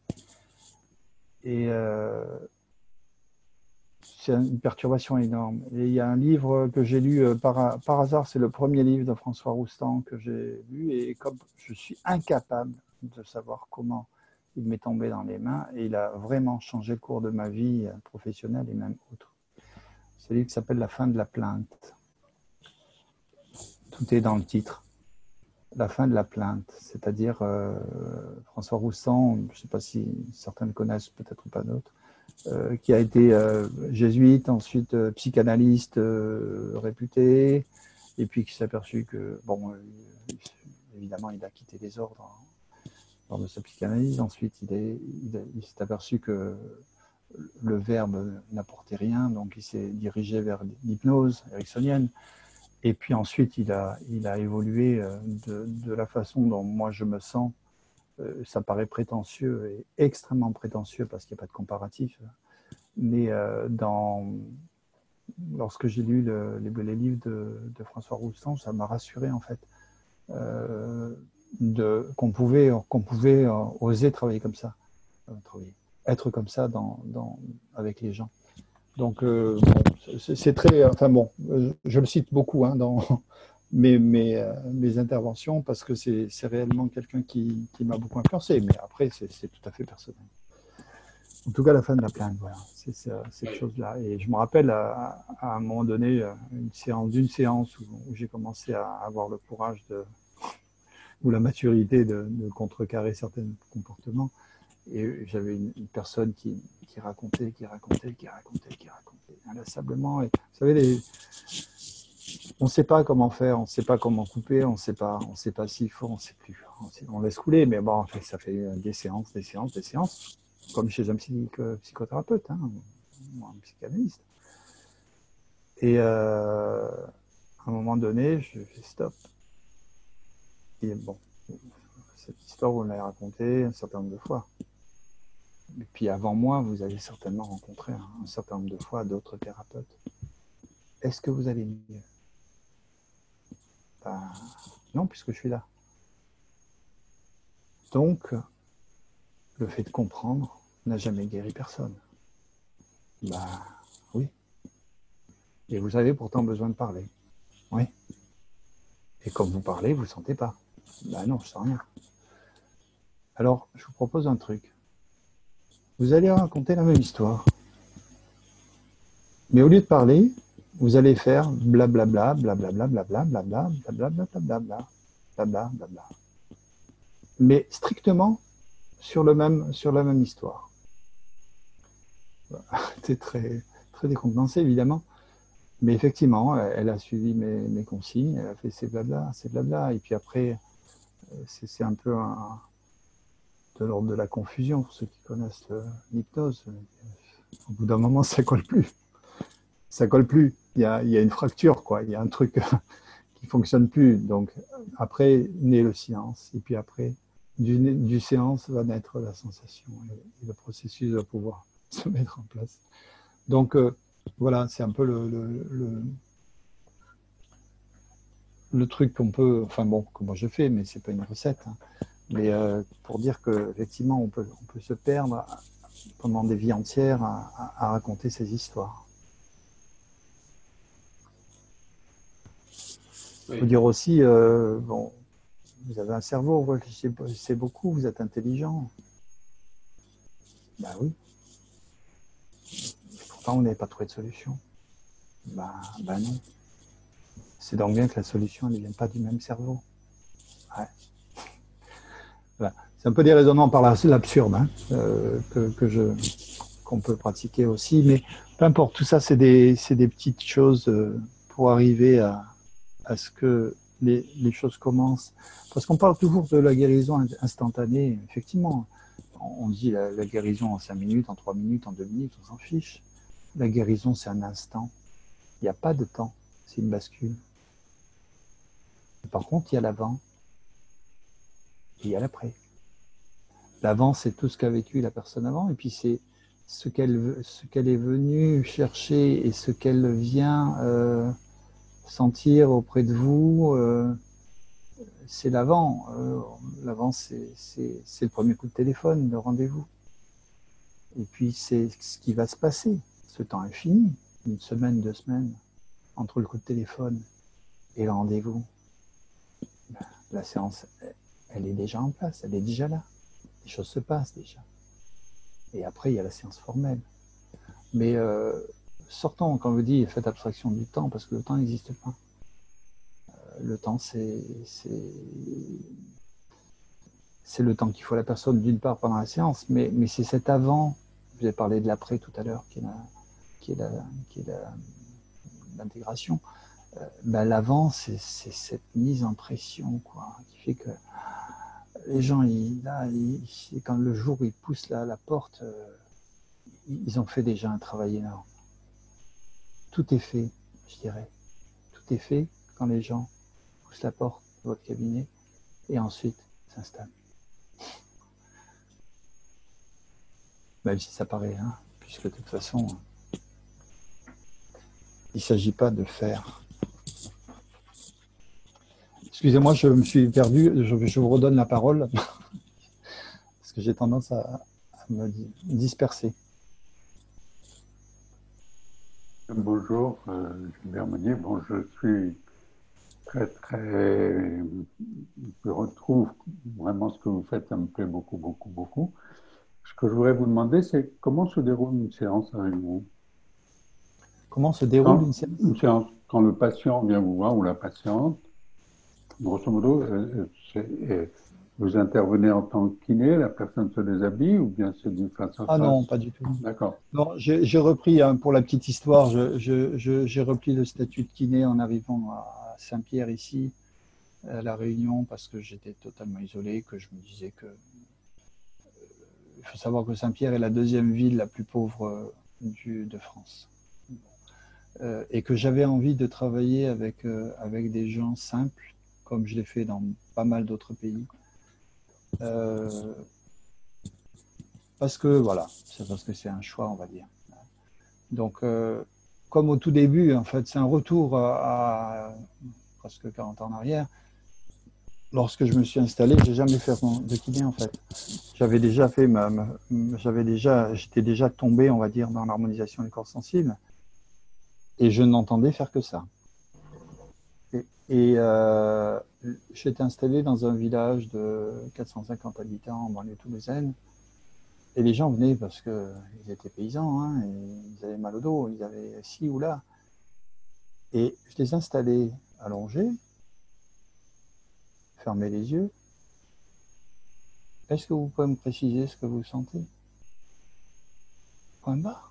Et euh, c'est une perturbation énorme. Et il y a un livre que j'ai lu euh, par, par hasard, c'est le premier livre de François Roustan que j'ai lu, et comme je suis incapable de savoir comment il m'est tombé dans les mains, et il a vraiment changé le cours de ma vie professionnelle et même autre. C'est un livre qui s'appelle La fin de la plainte. Tout est dans le titre. La fin de la plainte, c'est-à-dire euh, François Roustan, je ne sais pas si certains le connaissent, peut-être pas d'autres, euh, qui a été euh, jésuite, ensuite euh, psychanalyste euh, réputé, et puis qui s'est aperçu que, bon, euh, évidemment, il a quitté les ordres lors de sa psychanalyse. Ensuite, il est, il, est, il s'est aperçu que le verbe n'apportait rien, donc il s'est dirigé vers l'hypnose ericksonienne. Et puis ensuite, il a, il a évolué de, de la façon dont moi je me sens. Euh, ça paraît prétentieux et extrêmement prétentieux parce qu'il n'y a pas de comparatif. Mais euh, dans, lorsque j'ai lu le, les, les livres de, de François Roustan, ça m'a rassuré en fait euh, de, qu'on pouvait, qu'on pouvait euh, oser travailler comme ça, euh, travailler, être comme ça dans, dans, avec les gens. Donc, euh, bon, c'est très... Enfin bon, je le cite beaucoup hein, dans mes, mes, euh, mes interventions parce que c'est réellement quelqu'un qui, qui m'a beaucoup influencé. Mais après, c'est tout à fait personnel. En tout cas, la fin de la plainte, voilà, c'est cette chose-là. Et je me rappelle à, à un moment donné, une séance, d'une séance où, où j'ai commencé à avoir le courage de, ou la maturité de, de contrecarrer certains comportements. Et j'avais une, une personne qui, qui racontait, qui racontait, qui racontait, qui racontait inlassablement. Et vous savez, les, on ne sait pas comment faire, on ne sait pas comment couper, on ne sait pas, on sait pas s'il faut, on ne sait plus. On, on laisse couler, mais bon, en fait, ça fait des séances, des séances, des séances, comme chez un psych, psychothérapeute, hein, ou un psychanalyste. Et euh, à un moment donné, je fais stop. Et bon, cette histoire, vous me l'avez racontée un certain nombre de fois. Et puis avant moi, vous avez certainement rencontré un certain nombre de fois d'autres thérapeutes. Est-ce que vous allez mieux? Ben, non, puisque je suis là. Donc, le fait de comprendre n'a jamais guéri personne. Ben, oui. Et vous avez pourtant besoin de parler. Oui. Et comme vous parlez, vous ne sentez pas. Ben non, je ne sens rien. Alors, je vous propose un truc. Vous allez raconter la même histoire. Mais au lieu de parler, vous allez faire blablabla, blablabla, blablabla, blablabla, blablabla, blablabla. Mais strictement sur, le même, sur la même histoire. C'est très, très décontenancé, évidemment. Mais effectivement, elle a suivi mes, mes consignes, elle a fait ses blabla, ses blabla. Et puis après, c'est un peu un, de l'ordre de la confusion, pour ceux qui connaissent l'hypnose. Au bout d'un moment, ça ne colle plus. Ça ne colle plus. Il y, a, il y a une fracture, quoi. Il y a un truc qui ne fonctionne plus. Donc, après, naît le silence. Et puis après, du, du séance va naître la sensation. Et, et le processus va pouvoir se mettre en place. Donc, euh, voilà, c'est un peu le, le, le, le truc qu'on peut... Enfin bon, que moi je fais, mais ce n'est pas une recette. Hein. Mais euh, pour dire qu'effectivement, on peut, on peut se perdre pendant des vies entières à, à, à raconter ces histoires. Il faut dire aussi, euh, bon, vous avez un cerveau, vous réfléchissez beaucoup, vous êtes intelligent. Ben oui. Et pourtant, vous n'avez pas trouvé de solution. Ben, ben non. C'est donc bien que la solution ne vient pas du même cerveau. Ouais. Voilà. C'est un peu des raisonnements par l'absurde hein, euh, que, que je qu'on peut pratiquer aussi, mais peu importe, tout ça, c'est des, des petites choses euh, pour arriver à à ce que les, les choses commencent. Parce qu'on parle toujours de la guérison instantanée. Effectivement, on dit la, la guérison en cinq minutes, en trois minutes, en deux minutes, on s'en fiche. La guérison, c'est un instant. Il n'y a pas de temps. C'est une bascule. Et par contre, il y a l'avant et il y a l'après. L'avant, c'est tout ce qu'a vécu la personne avant, et puis c'est ce qu'elle ce qu'elle est venue chercher et ce qu'elle vient... Euh, sentir auprès de vous, euh, c'est l'avant. Euh, l'avant, c'est le premier coup de téléphone, le rendez-vous. Et puis, c'est ce qui va se passer. Ce temps est fini, une semaine, deux semaines, entre le coup de téléphone et le rendez-vous. Ben, la séance, elle est déjà en place, elle est déjà là. Les choses se passent déjà. Et après, il y a la séance formelle. Mais... Euh, sortons, quand on vous dit, faites abstraction du temps, parce que le temps n'existe pas. Euh, le temps, c'est c'est le temps qu'il faut à la personne, d'une part, pendant la séance, mais, mais c'est cet avant vous avez parlé de l'après tout à l'heure, qui est la, qui est la, qui est la, l'intégration. Euh, ben, l'avant, c'est, c'est cette mise en pression, quoi, qui fait que les gens, ils, là, ils, quand le jour où ils poussent la, la porte, euh, ils ont fait déjà un travail énorme. Tout est fait, je dirais. Tout est fait quand les gens poussent la porte de votre cabinet et ensuite s'installent. Même si ça paraît, hein, puisque de toute façon, il ne s'agit pas de faire. Excusez-moi, je me suis perdu, je, je vous redonne la parole, parce que j'ai tendance à, à me disperser. Bonjour, euh, Gilbert Meunier. Bon, je suis très, très... Je retrouve vraiment ce que vous faites, ça me plaît beaucoup, beaucoup, beaucoup. Ce que je voudrais vous demander, c'est comment se déroule une séance avec vous? Comment se déroule quand, une séance? Une séance, quand le patient vient vous voir, ou la patiente, grosso modo, euh, euh, vous intervenez en tant que kiné, la personne se déshabille, ou bien c'est du face à face? Ah non, pas du tout. D'accord. Non, j'ai, j'ai repris, hein, pour la petite histoire, je, je, je, j'ai repris le statut de kiné en arrivant à Saint-Pierre ici, à La Réunion, parce que j'étais totalement isolé, que je me disais que... Il faut savoir que Saint-Pierre est la deuxième ville la plus pauvre du, de France. Euh, et que j'avais envie de travailler avec, euh, avec des gens simples, comme je l'ai fait dans pas mal d'autres pays. Euh, parce que, voilà, c'est parce que c'est un choix, on va dire. Donc, euh, comme au tout début, en fait, c'est un retour à, à presque quarante ans en arrière. Lorsque je me suis installé, j'ai jamais fait de kiné, en fait. J'avais déjà fait ma, ma j'avais déjà, j'étais déjà tombé, on va dire, dans l'harmonisation des corps sensibles, et je n'entendais faire que ça. Et, et euh, j'étais installé dans un village de quatre cent cinquante habitants en banlieue toulousaine, et les gens venaient parce qu'ils étaient paysans, hein, et ils avaient mal au dos, ils avaient ci ou là. Et je les installais allongés, fermez les yeux. Est-ce que vous pouvez me préciser ce que vous sentez? Point barre.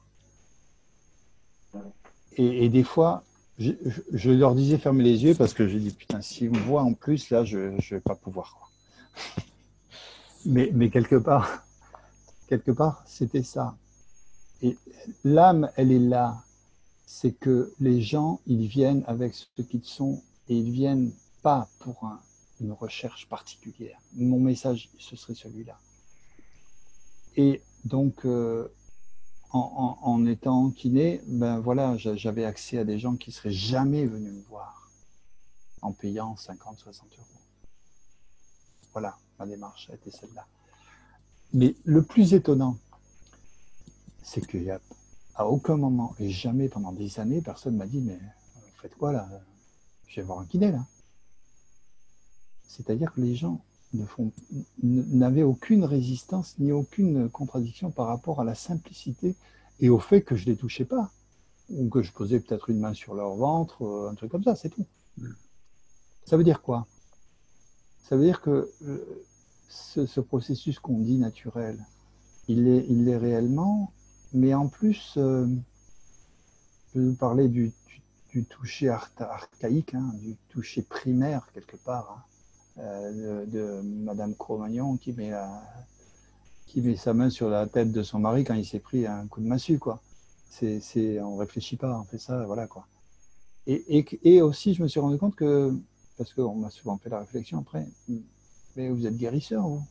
Et, et des fois, je, je, je leur disais fermez les yeux parce que je dis putain, s'ils me voient en plus, là, je ne vais pas pouvoir. Quoi. mais, mais quelque part, quelque part, c'était ça. Et l'âme, elle est là. C'est que les gens, ils viennent avec ce qu'ils sont et ils viennent pas pour un, une recherche particulière. Mon message, ce serait celui-là. Et donc, euh, en, en, en étant kiné, ben voilà, j'avais accès à des gens qui seraient jamais venus me voir en payant cinquante, soixante euros. Voilà, ma démarche a été celle-là. Mais le plus étonnant, c'est qu'il y a à aucun moment, et jamais pendant des années, personne ne m'a dit, mais vous faites quoi là? Je vais voir un kiné là. C'est-à-dire que les gens ne font, n'avaient aucune résistance ni aucune contradiction par rapport à la simplicité et au fait que je ne les touchais pas. Ou que je posais peut-être une main sur leur ventre, un truc comme ça, c'est tout. Ça veut dire quoi? Ça veut dire que ce, ce processus qu'on dit naturel, il est, il est réellement, mais en plus, euh, je vais vous parler du, du, du toucher archaïque, hein, du toucher primaire quelque part, hein, euh, de, de Madame Cro-Magnon qui met, la, qui met sa main sur la tête de son mari quand il s'est pris un coup de massue, quoi. C'est, c'est, on ne réfléchit pas, on fait ça, voilà quoi. Et, et, et aussi, je me suis rendu compte que, parce qu'on m'a souvent fait la réflexion après, mais vous êtes guérisseur, vous?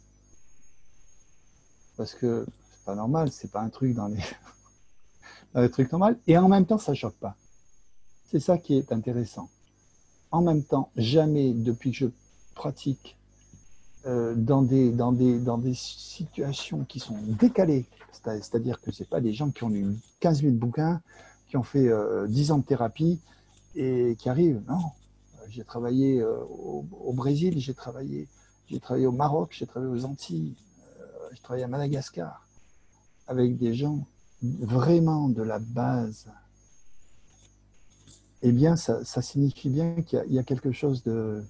Parce que c'est pas normal, c'est pas un truc dans les, dans les trucs normaux. Et en même temps, ça choque pas. C'est ça qui est intéressant. En même temps, jamais depuis que je pratique euh, dans, des, dans, des, dans des situations qui sont décalées, c'est-à-dire que ce n'est pas des gens qui ont lu quinze mille bouquins, qui ont fait euh, dix ans de thérapie et qui arrivent. Non, j'ai travaillé euh, au, au Brésil, j'ai travaillé, j'ai travaillé au Maroc, j'ai travaillé aux Antilles, euh, j'ai travaillé à Madagascar, avec des gens vraiment de la base. Eh bien, ça, ça signifie bien qu'il y a, il y a quelque chose de,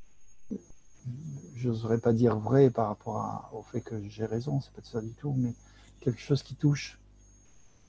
je n'oserais pas dire vrai par rapport à, au fait que j'ai raison, c'est pas ça du tout, mais quelque chose qui touche.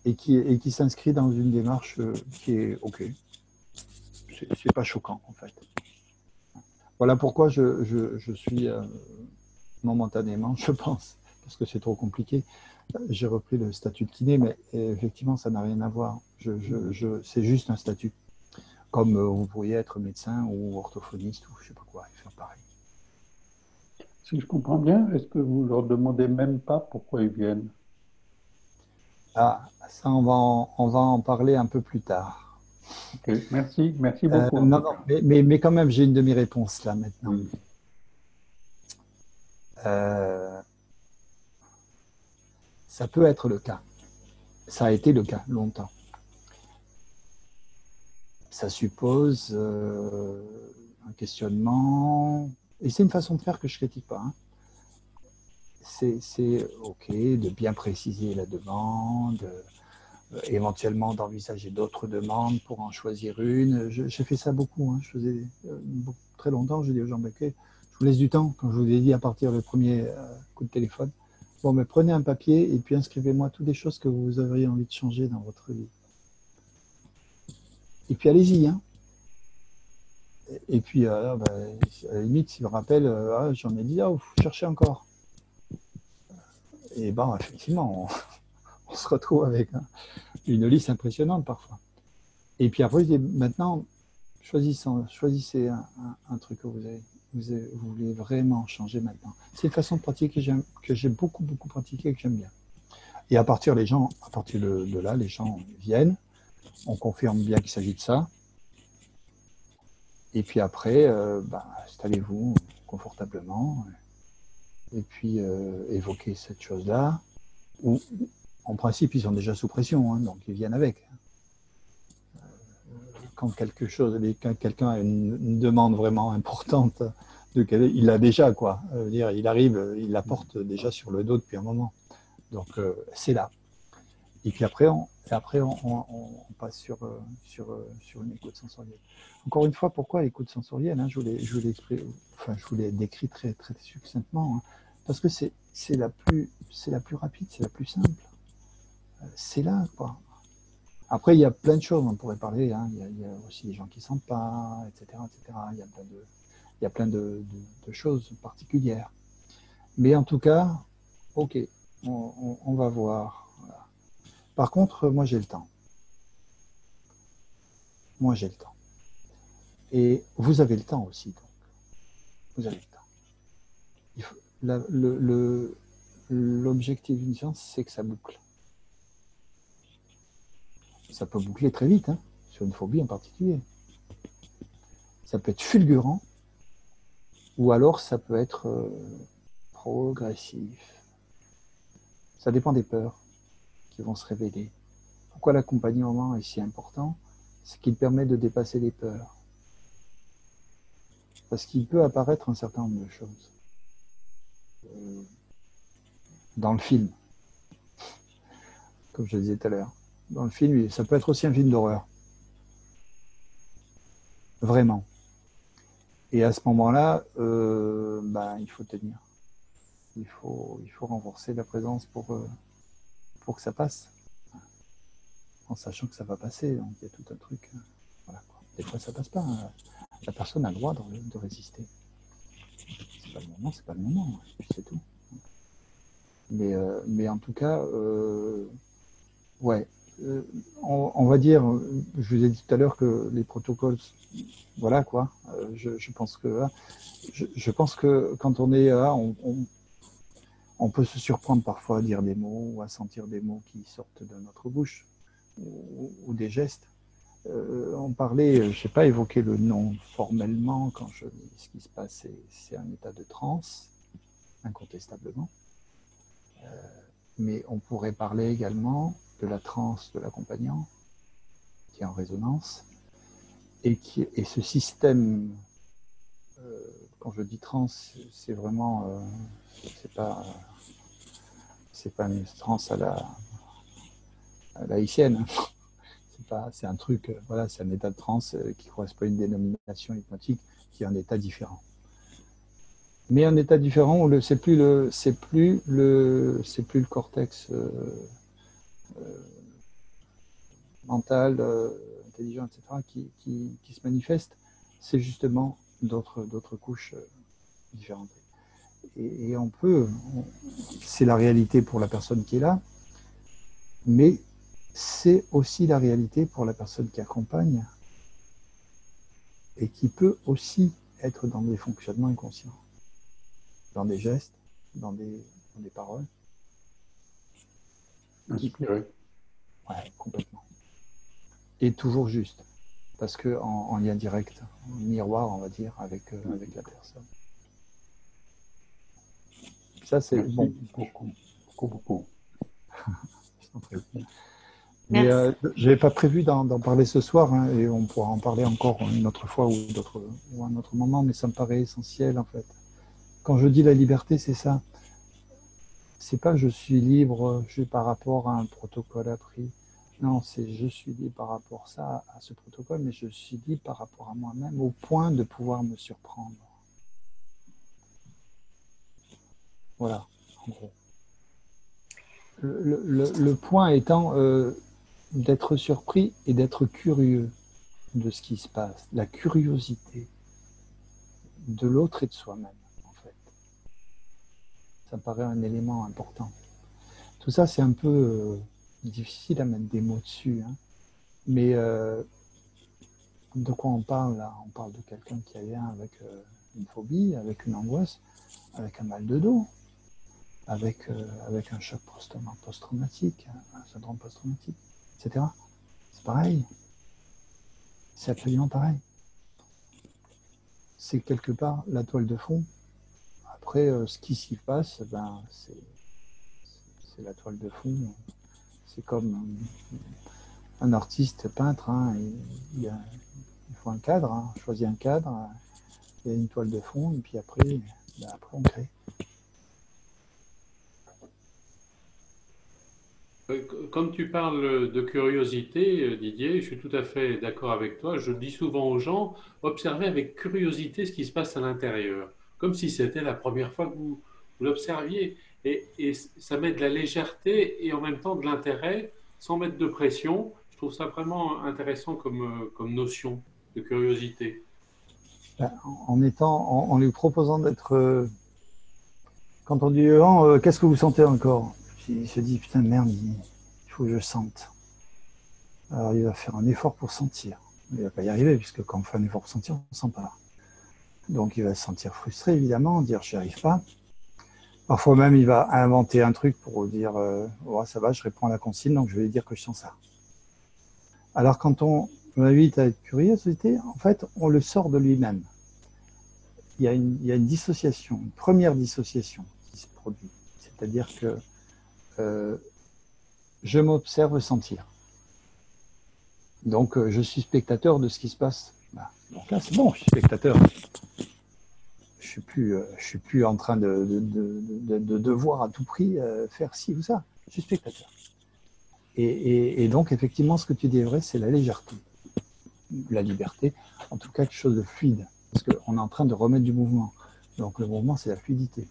et qui, et qui s'inscrit dans une démarche qui est OK. C'est pas choquant, en fait. Voilà pourquoi je, je, je suis euh, momentanément, je pense, parce que c'est trop compliqué, j'ai repris le statut de kiné, mais effectivement, ça n'a rien à voir. Je, je, je, c'est juste un statut. Comme euh, vous pourriez être médecin ou orthophoniste ou je ne sais pas quoi, et faire pareil. Si je comprends bien, est-ce que vous leur demandez même pas pourquoi ils viennent? Ah, ça, on va en, on va en parler un peu plus tard. Ok, merci, merci Euh, beaucoup. non, non, mais, mais, mais quand même, j'ai une demi-réponse là maintenant. Oui. Euh, ça peut être le cas. Ça a été le cas longtemps. Ça suppose euh, un questionnement, et c'est une façon de faire que je ne critique pas. Hein. C'est OK de bien préciser la demande, euh, éventuellement d'envisager d'autres demandes pour en choisir une. J'ai fait ça beaucoup. Hein. Je faisais euh, beaucoup, très longtemps. Je dis aux gens, OK, je vous laisse du temps, quand je vous ai dit à partir du premier euh, coup de téléphone. Bon, mais prenez un papier et puis inscrivez-moi toutes les choses que vous auriez envie de changer dans votre vie. Et puis allez-y. Hein. Et puis, euh, bah, à la limite, s'il me rappelle, euh, ah, j'en ai dit, ah, vous cherchez encore. Et ben, effectivement, on, on se retrouve avec hein, une liste impressionnante parfois. Et puis après, je dis, maintenant, choisissez, choisissez un, un, un truc que vous, avez, vous, avez, vous voulez vraiment changer maintenant. C'est une façon de pratiquer que j'ai beaucoup, beaucoup pratiqué et que j'aime bien. Et à partir, les gens, à partir de, de là, les gens viennent, on confirme bien qu'il s'agit de ça. Et puis après, euh, bah, installez-vous confortablement et puis euh, évoquez cette chose-là. Ou, en principe, ils sont déjà sous pression, hein, donc ils viennent avec. Euh, quand quelque chose, quand quelqu'un a une, une demande vraiment importante, de quel, il l'a déjà, quoi. Euh, dire, il arrive, il la porte déjà sur le dos depuis un moment. Donc euh, c'est là. Et puis après, on, et après on, on, on passe sur, euh, sur, euh, sur une écoute sensorielle. Encore une fois, pourquoi écoute sensorielle hein, je vous l'ai, je vous l'ai, enfin, je vous l'ai décrit très, très succinctement. Hein, parce que c'est, c'est la plus, c'est la plus rapide, c'est la plus simple. Euh, c'est là, quoi. Après, il y a plein de choses, on pourrait parler. Hein, il, y a, il y a aussi des gens qui ne sentent pas, et cetera, et cetera. Il y a plein de, il y a plein de, de, de choses particulières. Mais en tout cas, ok, on, on, on va voir. Par contre, moi, j'ai le temps. Moi, j'ai le temps. Et vous avez le temps aussi, donc. Vous avez le temps. Il faut, la, le, le, l'objectif d'une séance, c'est que ça boucle. Ça peut boucler très vite, hein, sur une phobie en particulier. Ça peut être fulgurant, ou alors ça peut être euh, progressif. Ça dépend des peurs qui vont se révéler. Pourquoi l'accompagnement est si important? C'est qu'il permet de dépasser les peurs. Parce qu'il peut apparaître un certain nombre de choses. Euh, dans le film, comme je le disais tout à l'heure. Dans le film, ça peut être aussi un film d'horreur. Vraiment. Et à ce moment-là, euh, ben, il faut tenir. Il faut, il faut renforcer la présence pour, euh, pour que ça passe. En sachant que ça va passer. Donc il y a tout un truc. Voilà, quoi. Des fois, ça passe pas. Hein. La personne a le droit de, de résister. C'est pas le moment, c'est pas le moment. Puis c'est tout. Mais, euh, mais en tout cas, euh, ouais. Euh, on, on va dire, je vous ai dit tout à l'heure que les protocoles, voilà quoi. Euh, je, je pense que, je, je pense que quand on est là, on, on, on peut se surprendre parfois à dire des mots ou à sentir des mots qui sortent de notre bouche ou, ou des gestes. Euh, on parlait, je ne sais pas évoquer le nom formellement quand je dis ce qui se passe, c'est, c'est un état de transe, incontestablement. Euh, mais on pourrait parler également de la transe de l'accompagnant qui est en résonance et, qui, et ce système, euh, quand je dis transe, c'est vraiment, euh, c'est pas, c'est pas une transe à la, à la haïtienne. C'est pas, c'est un truc, voilà, c'est un état de transe qui correspond à une dénomination hypnotique qui est un état différent. Mais un état différent où le, c'est plus le, c'est plus le, c'est plus le cortex euh, euh, mentale, euh, intelligente, et cetera, qui, qui, qui se manifestent, c'est justement d'autres d'autres couches euh, différentes. Et, et on peut, c'est la réalité pour la personne qui est là, mais c'est aussi la réalité pour la personne qui accompagne et qui peut aussi être dans des fonctionnements inconscients, dans des gestes, dans des, dans des paroles. Inspiré. Ouais, complètement. Et toujours juste, parce qu'en en lien direct, en miroir, on va dire, avec, euh, avec la personne. Ça, c'est bon. Beaucoup, beaucoup, beaucoup. Mais euh, je n'avais pas prévu d'en parler ce soir, hein, et on pourra en parler encore une autre fois ou, ou un autre moment, mais ça me paraît essentiel en fait. Quand je dis la liberté, c'est ça. C'est pas je suis libre je suis par rapport à un protocole appris. Non, c'est je suis libre par rapport à ça, à ce protocole, mais je suis libre par rapport à moi-même, au point de pouvoir me surprendre. Voilà, en gros. Le, le, le point étant euh, d'être surpris et d'être curieux de ce qui se passe, la curiosité de l'autre et de soi-même, en fait. Ça me paraît un élément important. Tout ça, c'est un peu euh, difficile à mettre des mots dessus, hein. Mais euh, de quoi on parle là? On parle de quelqu'un qui a rien avec euh, une phobie, avec une angoisse, avec un mal de dos, avec, euh, avec un choc post-traumatique, un syndrome post-traumatique, et cetera. C'est pareil. C'est absolument pareil. C'est quelque part la toile de fond. Après, euh, ce qui s'y passe, ben, c'est la toile de fond. C'est comme un, un artiste peintre. Hein, il, il, a, il faut un cadre. Hein, on choisit un cadre. Il y a une toile de fond. Et puis après, ben, après on crée. Comme tu parles de curiosité, Didier, je suis tout à fait d'accord avec toi. Je dis souvent aux gens, observez avec curiosité ce qui se passe à l'intérieur, comme si c'était la première fois que vous, vous l'observiez. Et, et ça met de la légèreté et en même temps de l'intérêt, sans mettre de pression. Je trouve ça vraiment intéressant comme, comme notion de curiosité. En étant, en, en lui proposant d'être... Euh, quand on dit oh, euh, qu'est-ce que vous sentez encore? Il se dit, putain, merde, il faut que je sente. Alors, il va faire un effort pour sentir. Il ne va pas y arriver, puisque quand on fait un effort pour sentir, on ne sent pas. Donc, il va se sentir frustré, évidemment, dire, je n'y arrive pas. Parfois même, il va inventer un truc pour dire, euh, oh, ça va, je réponds à la consigne, donc je vais lui dire que je sens ça. Alors, quand on l'invite à être curiosité, en fait, on le sort de lui-même. Il y a une, il y a une dissociation, une première dissociation qui se produit. C'est-à-dire que Euh, je m'observe sentir. Donc, euh, je suis spectateur de ce qui se passe. Bah, donc là, c'est bon, je suis spectateur. Je suis plus, euh, je suis plus en train de, de, de, de, de devoir à tout prix euh, faire ci ou ça. Je suis spectateur. Et, et, et donc, effectivement, ce que tu dis est vrai, c'est la légèreté, la liberté, en tout cas quelque chose de fluide, parce qu'on est en train de remettre du mouvement. Donc, le mouvement, c'est la fluidité.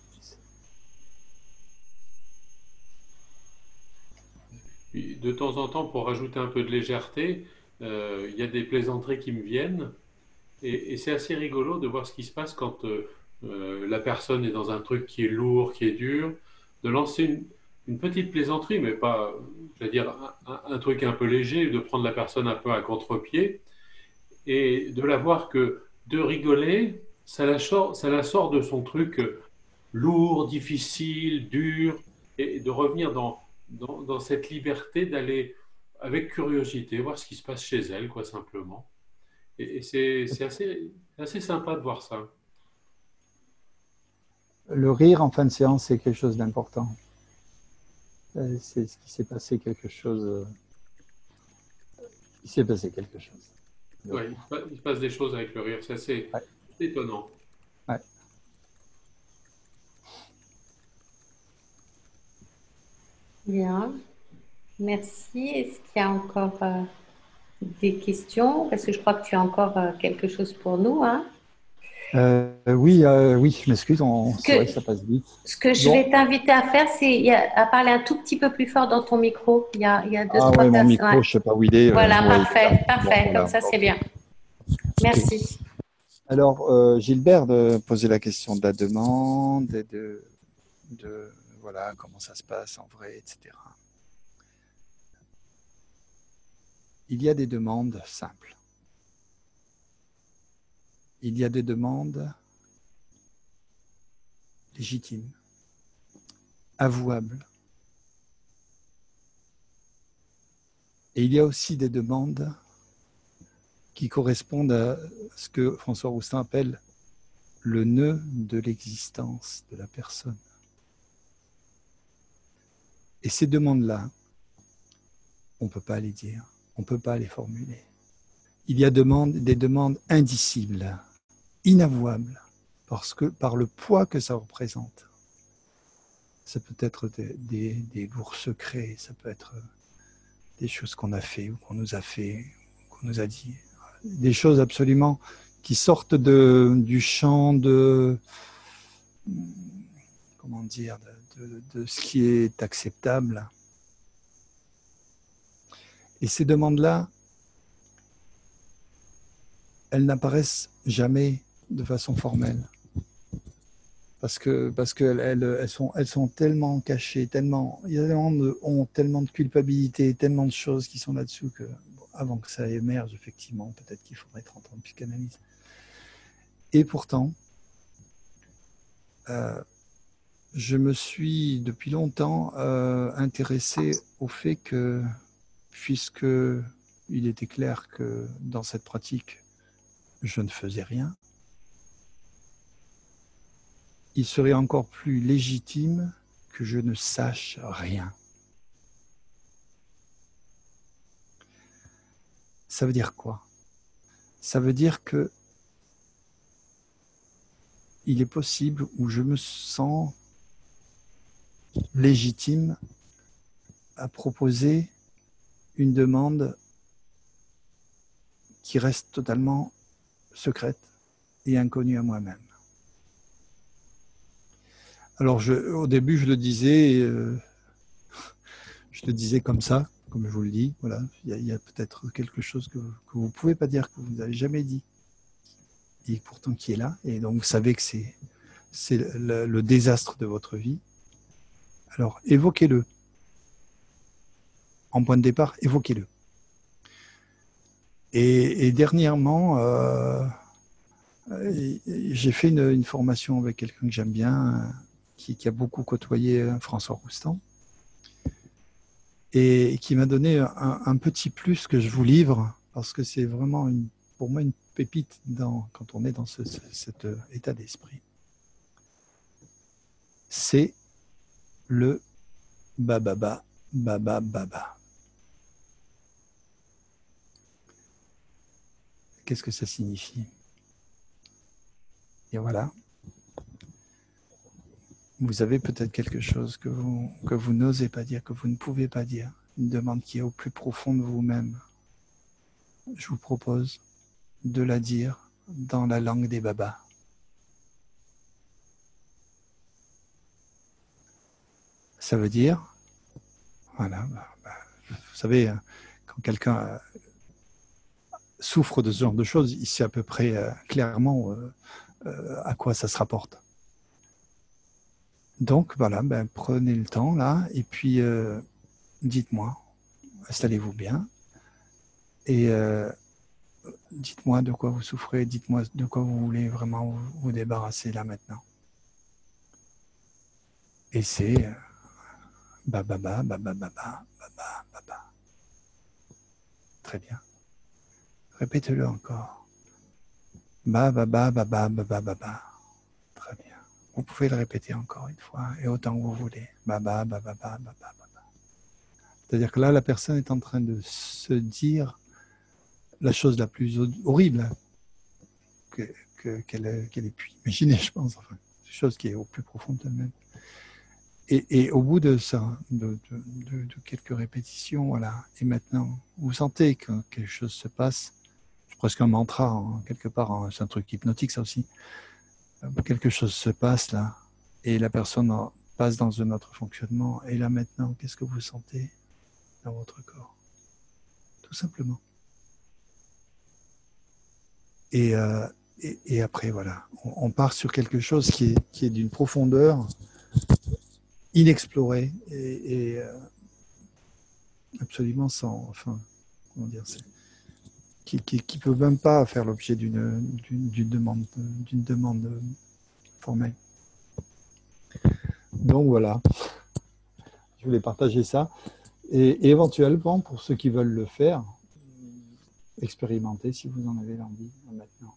De temps en temps, pour rajouter un peu de légèreté, euh, il y a des plaisanteries qui me viennent et, et c'est assez rigolo de voir ce qui se passe quand euh, euh, la personne est dans un truc qui est lourd, qui est dur, de lancer une, une petite plaisanterie, mais pas, je veux dire, un, un truc un peu léger, de prendre la personne un peu à contre-pied et de la voir que de rigoler, ça la sort, ça la sort de son truc lourd, difficile, dur, et de revenir dans Dans, dans cette liberté d'aller avec curiosité voir ce qui se passe chez elle, quoi, simplement. Et, et c'est assez, assez sympa de voir ça. Le rire en fin de séance, c'est quelque chose d'important. C'est ce qui s'est passé quelque chose. Il s'est passé quelque chose. Donc, ouais, il se passe des choses avec le rire, c'est assez ouais. étonnant. Ouais. Bien, merci. Est-ce qu'il y a encore euh, des questions? Parce que je crois que tu as encore euh, quelque chose pour nous. Hein? Euh, oui, euh, oui, je m'excuse, on... c'est vrai que ça passe vite. Ce que je Bon. vais t'inviter à faire, c'est à parler un tout petit peu plus fort dans ton micro. Il y a, il y a deux, Ah trois ouais, mon personnes. micro, Ouais. je ne sais pas où il est. Voilà, euh, ouais, parfait, bon, parfait. voilà. Comme ça, c'est Ok. bien. Merci. Alors, euh, Gilbert de poser la question de la demande et de, de voilà comment ça se passe en vrai, et cetera. Il y a des demandes simples. Il y a des demandes légitimes, avouables. Et il y a aussi des demandes qui correspondent à ce que François Roustin appelle le nœud de l'existence de la personne. Et ces demandes-là, on ne peut pas les dire, on ne peut pas les formuler. Il y a demande, des demandes indicibles, inavouables, parce que, par le poids que ça représente. Ça peut être des, des, des lourds secrets, ça peut être des choses qu'on a fait ou qu'on nous a fait, qu'on nous a dit. Des choses absolument qui sortent de, du champ de, comment dire, de, de, de ce qui est acceptable. Et ces demandes-là, elles n'apparaissent jamais de façon formelle. Parce que parce qu'elles elles, elles sont, elles sont tellement cachées, tellement, il y a tellement de honte, tellement de culpabilité, tellement de choses qui sont là-dessous que, bon, avant que ça émerge, effectivement, peut-être qu'il faudrait trente ans de psychanalyse. Et pourtant, euh, je me suis depuis longtemps euh, intéressé au fait que, puisque il était clair que dans cette pratique, je ne faisais rien, il serait encore plus légitime que je ne sache rien. Ça veut dire quoi? Ça veut dire que il est possible où je me sens légitime à proposer une demande qui reste totalement secrète et inconnue à moi-même. Alors, je, au début, je le disais, euh, je le disais comme ça, comme je vous le dis. Voilà, il y a, il y a peut-être quelque chose que, que vous ne pouvez pas dire, que vous n'avez jamais dit, et pourtant qui est là. Et donc, vous savez que c'est, c'est le, le désastre de votre vie. Alors, évoquez-le. En point de départ, évoquez-le. Et, et dernièrement, euh, j'ai fait une, une formation avec quelqu'un que j'aime bien, qui, qui a beaucoup côtoyé François Roustan, et qui m'a donné un, un petit plus que je vous livre, parce que c'est vraiment une, pour moi une pépite dans, quand on est dans ce, ce, cet état d'esprit. C'est le bababa, baba, baba. Qu'est-ce que ça signifie? Et voilà. Vous avez peut-être quelque chose que vous, que vous n'osez pas dire, que vous ne pouvez pas dire, une demande qui est au plus profond de vous-même. Je vous propose de la dire dans la langue des babas. Ça veut dire, voilà, bah, bah, vous savez, quand quelqu'un souffre de ce genre de choses, il sait à peu près euh, clairement euh, euh, à quoi ça se rapporte. Donc voilà, ben, prenez le temps là, et puis euh, dites-moi, installez-vous bien, et euh, dites-moi de quoi vous souffrez, dites-moi de quoi vous voulez vraiment vous, vous débarrasser là maintenant. Et c'est euh, bababa, bababa, bababa, baba. Très bien. Répétez-le encore. Bababa, bababa, bababa, baba. Très bien. Vous pouvez le répéter encore une fois, et autant que vous voulez. Baba, bababa, bababa, baba. C'est-à-dire que là, la personne est en train de se dire la chose la plus horrible que, que, qu'elle, qu'elle ait pu imaginer, je pense. Enfin, une chose qui est au plus profond d'elle-même. Et, et au bout de ça, de, de, de, de quelques répétitions, voilà, et maintenant, vous sentez que quelque chose se passe. Je presque un mantra, hein, quelque part. Hein, c'est un truc hypnotique, ça aussi. Quelque chose se passe là, et la personne passe dans un autre fonctionnement. Et là maintenant, qu'est-ce que vous sentez dans votre corps? Tout simplement. Et, euh, et, et après, voilà, on, on part sur quelque chose qui est, qui est d'une profondeur inexplorée et, et euh, absolument sans, enfin, comment dire, c'est, qui qui, qui peut même pas faire l'objet d'une, d'une, d'une demande, d'une demande formelle. Donc voilà, je voulais partager ça. Et, et éventuellement, pour ceux qui veulent le faire, expérimentez si vous en avez l'envie maintenant.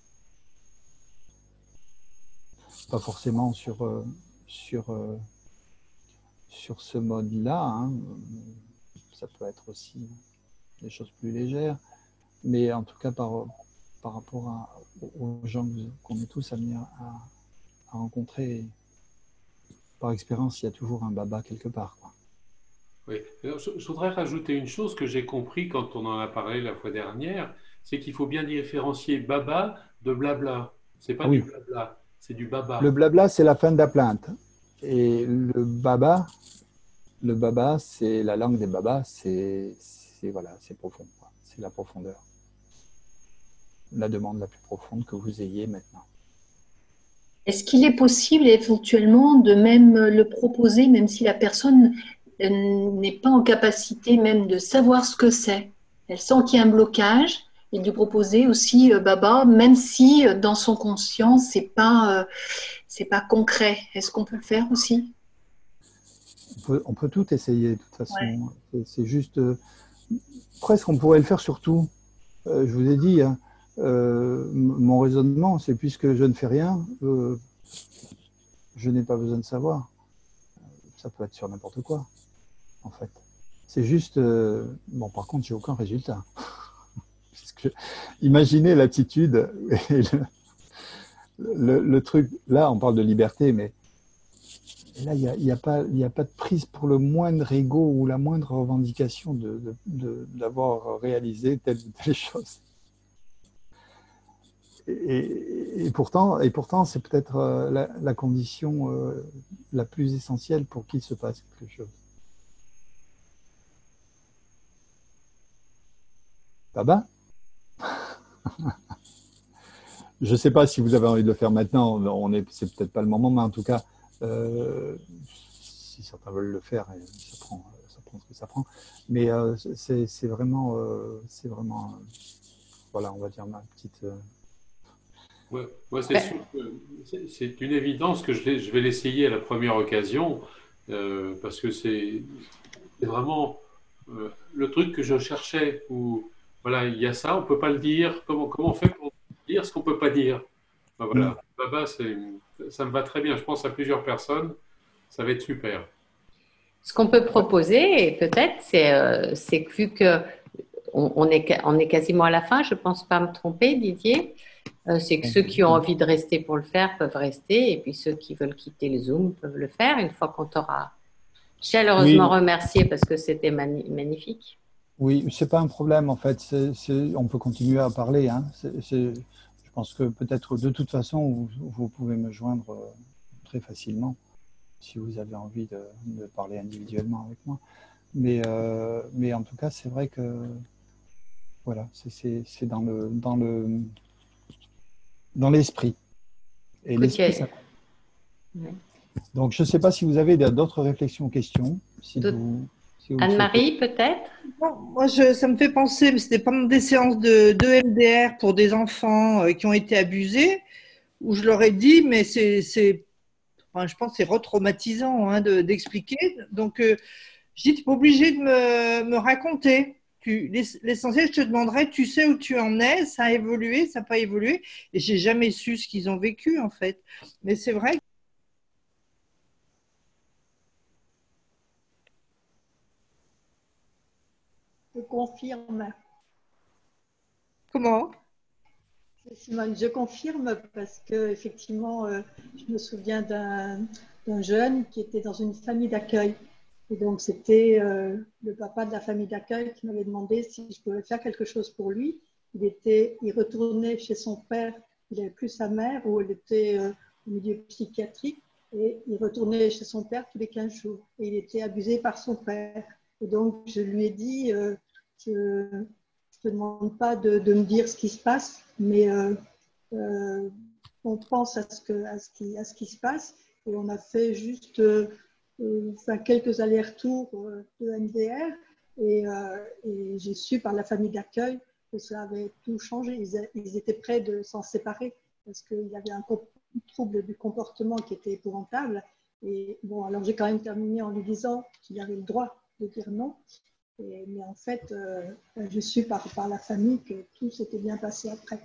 Pas forcément sur, euh, sur, euh, sur ce mode-là, hein. Ça peut être aussi des choses plus légères, mais en tout cas par, par rapport à, aux gens qu'on est tous amenés à, à rencontrer, par expérience, il y a toujours un baba quelque part, quoi. Oui. Alors, je, je voudrais rajouter une chose que j'ai compris quand on en a parlé la fois dernière, c'est qu'il faut bien différencier baba de blabla. C'est pas Ah du oui. blabla, c'est du Le baba. blabla, c'est la fin de la plainte. Et le baba, le baba, c'est la langue des babas, c'est, c'est voilà, c'est profond, quoi. C'est la profondeur. La demande la plus profonde que vous ayez maintenant. Est-ce qu'il est possible éventuellement de même le proposer, même si la personne n'est pas en capacité même de savoir ce que c'est? Elle sent qu'il y a un blocage, et de lui proposer aussi euh, Baba, même si euh, dans son conscient, c'est pas, euh, c'est pas concret. Est-ce qu'on peut le faire aussi? On peut, on peut tout essayer, de toute façon. Ouais. C'est, c'est juste, euh, presque on pourrait le faire sur tout. Euh, je vous ai dit, hein, euh, m- mon raisonnement, c'est puisque je ne fais rien, euh, je n'ai pas besoin de savoir. Ça peut être sur n'importe quoi, en fait. C'est juste, euh, bon, par contre, j'ai aucun résultat. Parce que, imaginez l'attitude et le, le, le truc. Là, on parle de liberté, mais là, il n'y a, il y a, pas- il y a pas de prise pour le moindre ego ou la moindre revendication de, de- de- d'avoir réalisé telle ou telle chose. Et, et- et pourtant, et pourtant, c'est peut-être euh, la, la condition euh, la plus essentielle pour qu'il se passe quelque chose. Baba? Je ne sais pas si vous avez envie de le faire maintenant, on est, c'est peut-être pas le moment, mais en tout cas, euh, si certains veulent le faire, ça prend, ça prend ce que ça prend. Mais euh, c'est, c'est vraiment, euh, c'est vraiment, euh, voilà, on va dire ma petite. Euh... Ouais, moi, c'est sûr que c'est c'est une évidence que je vais, je vais l'essayer à la première occasion, euh, parce que c'est c'est vraiment euh, le truc que je cherchais, où voilà, il y a ça, on ne peut pas le dire. Comment, comment on fait pour dire ce qu'on ne peut pas dire? Ben voilà, Baba, c'est, ça me va très bien. Je pense à plusieurs personnes, ça va être super. Ce qu'on peut proposer, peut-être, c'est euh, c'est que vu que on, on est, ca- on est quasiment à la fin, je ne pense pas me tromper, Didier, euh, c'est que ceux qui ont envie de rester pour le faire peuvent rester, et puis ceux qui veulent quitter le Zoom peuvent le faire une fois qu'on t'aura chaleureusement Oui, remercié parce que c'était mani- magnifique. oui, c'est pas un problème en fait. C'est, c'est, on peut continuer à parler. Hein. C'est, c'est, je pense que peut-être de toute façon, vous, vous pouvez me joindre euh, très facilement si vous avez envie de, de parler individuellement avec moi. Mais, euh, mais en tout cas, c'est vrai que voilà, c'est, c'est, c'est dans le dans le dans l'esprit. Et Écoute, il y l'esprit, ça. a- ouais. Donc, je ne sais pas si vous avez d'autres réflexions, questions, si D'autres- vous, si vous le souhaitez. Anne-Marie, peut-être? Bon, moi, je, ça me fait penser, mais c'était pendant des séances de, de M D R pour des enfants euh, qui ont été abusés, où je leur ai dit, mais c'est, c'est, enfin, je pense que c'est retraumatisant hein, de- d'expliquer. Donc, euh, je dis, tu n'es pas obligé de me, me raconter. Tu, l'ess- l'essentiel, je te demanderais, tu sais où tu en es, ça a évolué, ça n'a pas évolué, et j'ai jamais su ce qu'ils ont vécu, en fait. Mais c'est vrai. Je confirme. Comment? Simone, je confirme parce que effectivement, euh, je me souviens d'un d'un jeune qui était dans une famille d'accueil. Et donc, c'était euh, le papa de la famille d'accueil qui m'avait demandé si je pouvais faire quelque chose pour lui. il, était, il retournait chez son père, il n'avait plus sa mère, où elle était euh, au milieu psychiatrique, et il retournait chez son père tous les quinze jours. Et il était abusé par son père. Et donc, je lui ai dit, euh, je ne te demande pas de, de me dire ce qui se passe, mais euh, euh, on pense à ce, que, à, ce qui, à ce qui se passe. Et on a fait juste euh, euh, enfin, quelques allers-retours euh, de M D R. Et, euh, et j'ai su par la famille d'accueil que ça avait tout changé. Ils, a, ils étaient prêts de s'en séparer parce qu'il y avait un trouble du comportement qui était épouvantable. Et bon, alors j'ai quand même terminé en lui disant qu'il avait le droit de dire non. Et, mais en fait, euh, je suis par, par la famille que tout s'était bien passé après.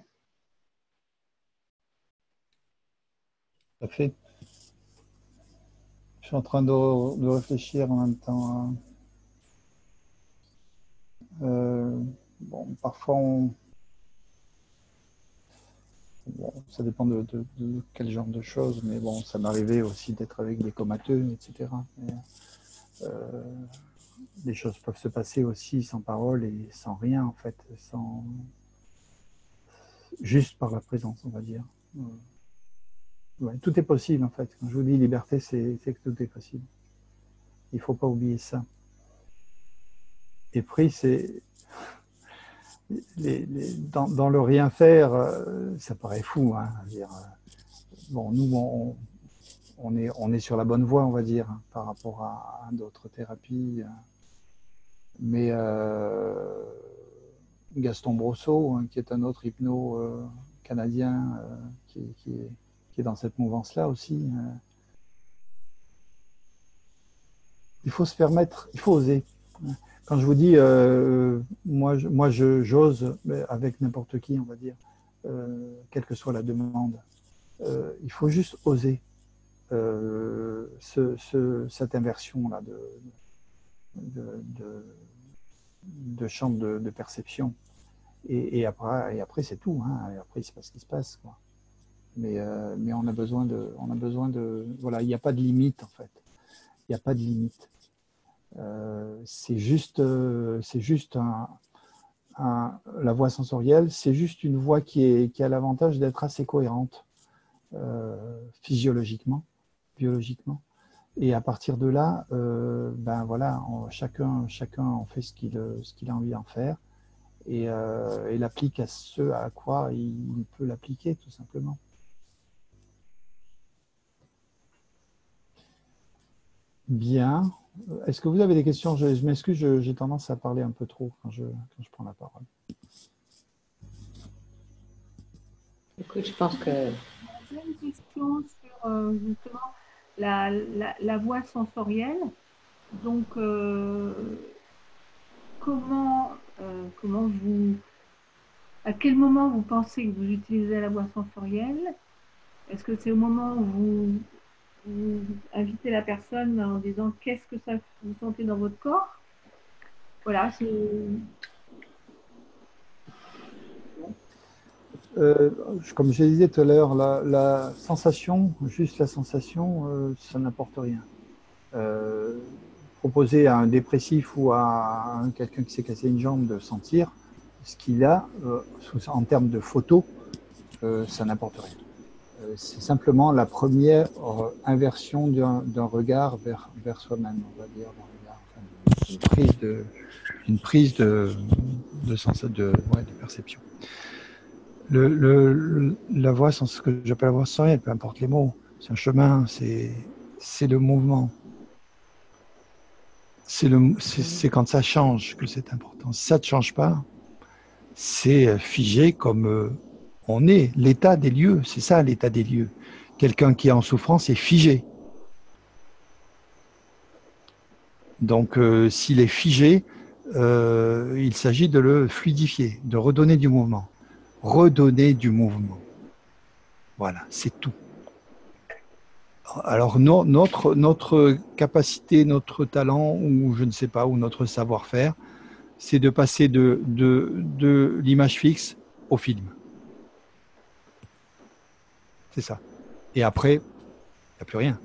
Tout à fait. Je suis en train de, de réfléchir en même temps. Euh, bon, parfois, on, bon, ça dépend de, de, de quel genre de choses, mais bon, ça m'arrivait aussi d'être avec des comateux, et cetera. Mais, euh, les choses peuvent se passer aussi sans parole et sans rien, en fait, sans... juste par la présence, on va dire. Ouais, tout est possible, en fait. Quand je vous dis liberté, c'est que tout est possible. Il ne faut pas oublier ça. Et puis, c'est... Les, les, dans, dans le rien faire, euh, ça paraît fou. Hein, dire, euh, bon, nous, on, on, est, on est sur la bonne voie, on va dire, hein, par rapport à, à d'autres thérapies. Mais euh, Gaston Brosseau, hein, qui est un autre hypno euh, canadien, euh, qui, qui, est, qui est dans cette mouvance-là aussi, euh, il faut se permettre, il faut oser. Quand je vous dis, euh, moi, je, moi je, j'ose, avec n'importe qui, on va dire, euh, quelle que soit la demande, euh, il faut juste oser euh, ce, ce, cette inversion-là de, de, de, de champ de, de perception. Et, et après, et après c'est tout. Hein. Et après, il se passe ce qui se passe, quoi. Mais, euh, mais on a besoin de, on a besoin de, voilà, il n'y a pas de limite en fait. Il n'y a pas de limite. Euh, c'est juste, euh, c'est juste un, un, la voix sensorielle, c'est juste une voix qui, est, qui a l'avantage d'être assez cohérente euh, physiologiquement, biologiquement. Et à partir de là, euh, ben voilà, on, chacun, chacun en fait ce qu'il, ce qu'il a envie d'en faire et, euh, et l'applique à ce à quoi il peut l'appliquer tout simplement. Bien. Est-ce que vous avez des questions? Je, je m'excuse, j'ai tendance à parler un peu trop quand je, quand je prends la parole. Écoute, je pense que... J'ai une question sur euh, justement la, la, la voix sensorielle. Donc, euh, comment, euh, comment vous... À quel moment vous pensez que vous utilisez la voix sensorielle? Est-ce que c'est au moment où vous, vous invitez la personne en disant qu'est-ce que ça vous sentez dans votre corps? Voilà, c'est... Euh, comme je disais tout à l'heure, la, la sensation, juste la sensation, euh, ça n'apporte rien. Euh, proposer à un dépressif ou à quelqu'un qui s'est cassé une jambe de sentir ce qu'il a euh, en termes de photo, euh, ça n'apporte rien. Euh, c'est simplement la première inversion d'un regard vers, vers soi-même, on va dire, enfin, une prise de, une prise de, de, sens, de, ouais, de perception. Le, le, la voix, ce que j'appelle la voix sensorielle, peu importe les mots, c'est un chemin, c'est le mouvement. C'est quand ça change que c'est important. Si ça ne change pas, c'est figé comme on est, l'état des lieux, c'est ça l'état des lieux. Quelqu'un qui est en souffrance est figé. Donc euh, s'il est figé, euh, il s'agit de le fluidifier, de redonner du mouvement. Redonner du mouvement. Voilà, c'est tout. Alors no, notre, notre capacité, notre talent, ou je ne sais pas, ou notre savoir-faire, c'est de passer de, de, de l'image fixe au film. C'est ça. Et après, il n'y a plus rien.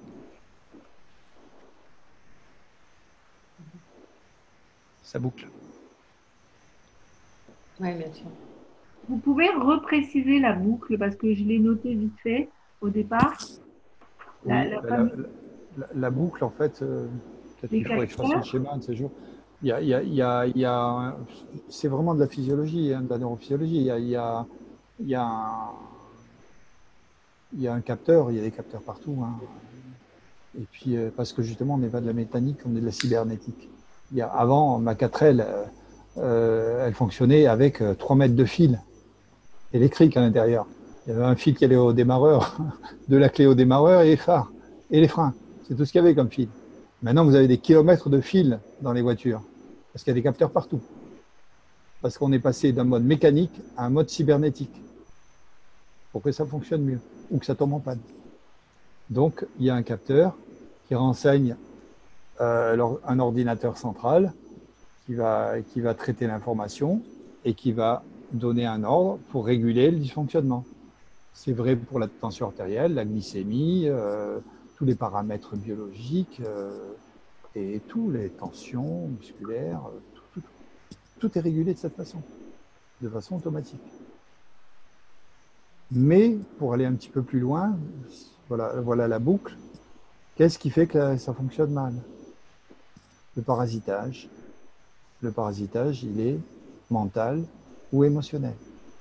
Ça boucle. Oui, bien sûr. vous pouvez repréciser la boucle parce que je l'ai noté vite fait au départ. La, Oui, la la, fameuse- la- la boucle, en fait, euh, peut-être Les qu'il faudrait que je fasse un capteurs. schéma un de ces jours. Il y a, il y a- il y a- il y a- c'est vraiment de la physiologie, hein, de la neurophysiologie. Il y a, il y a, il y a un, il y a un capteur, il y a des capteurs partout, hein. Et puis, euh, parce que justement, on n'est pas de la mécanique, on est de la cybernétique. Il y a, avant, ma quatre L, euh, euh, elle fonctionnait avec euh, trois mètres de fil électrique à l'intérieur. Il y avait un fil qui allait au démarreur, de la clé au démarreur et les phares et les freins. C'est tout ce qu'il y avait comme fil. Maintenant, vous avez des kilomètres de fil dans les voitures parce qu'il y a des capteurs partout. Parce qu'on est passé d'un mode mécanique à un mode cybernétique pour que ça fonctionne mieux ou que ça tombe en panne. Donc, il y a un capteur qui renseigne euh, un ordinateur central qui va, qui va traiter l'information et qui va donner un ordre pour réguler le dysfonctionnement. C'est vrai pour la tension artérielle, la glycémie, euh, tous les paramètres biologiques euh, et tous les tensions musculaires, tout, tout, tout est régulé de cette façon, de façon automatique. Mais pour aller un petit peu plus loin, voilà, voilà la boucle. Qu'est-ce qui fait que ça fonctionne mal? Le parasitage. Le parasitage, il est mental ou émotionnel.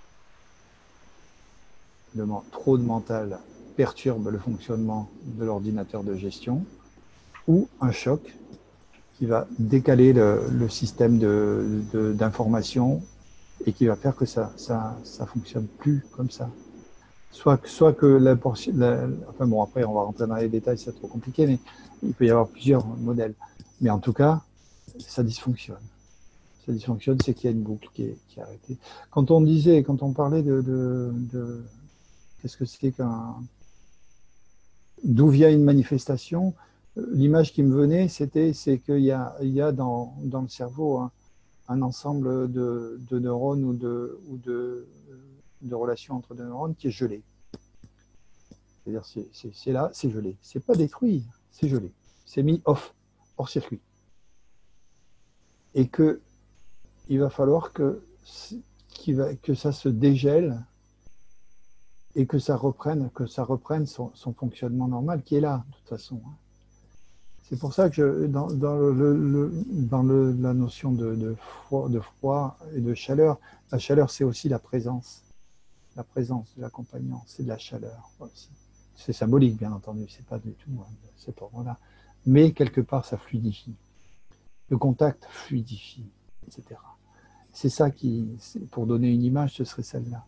Le, trop de mental perturbe le fonctionnement de l'ordinateur de gestion ou un choc qui va décaler le, le système d'information et qui va faire que ça ça, ça fonctionne plus comme ça. Soit, soit que la portion... La, enfin bon, après, on va rentrer dans les détails, c'est trop compliqué, mais il peut y avoir plusieurs modèles. Mais en tout cas, ça dysfonctionne. Ça dysfonctionne, c'est qu'il y a une boucle qui est, qui est arrêtée. Quand on disait, quand on parlait de... de, de qu'est-ce que c'est qu'un... D'où vient une manifestation, l'image qui me venait, c'était c'est qu'il y a, il y a dans, dans le cerveau un, un ensemble de, de neurones ou, de, ou de, de relations entre deux neurones qui est gelé. C'est-à-dire, c'est là, c'est gelé. C'est pas détruit, c'est gelé. C'est mis off, hors circuit. Et que il va falloir que, qu'il va, que ça se dégèle et que ça reprenne, que ça reprenne son, son fonctionnement normal qui est là, de toute façon. C'est pour ça que je, dans, dans, le, le, dans le, la notion de, de, froid, de froid et de chaleur, la chaleur, c'est aussi la présence. La présence de l'accompagnant, c'est de la chaleur aussi. C'est symbolique, bien entendu, c'est pas du tout hein, cet ordre-là. Mais quelque part, ça fluidifie. Le contact fluidifie, et cetera. C'est ça qui, pour donner une image, ce serait celle-là.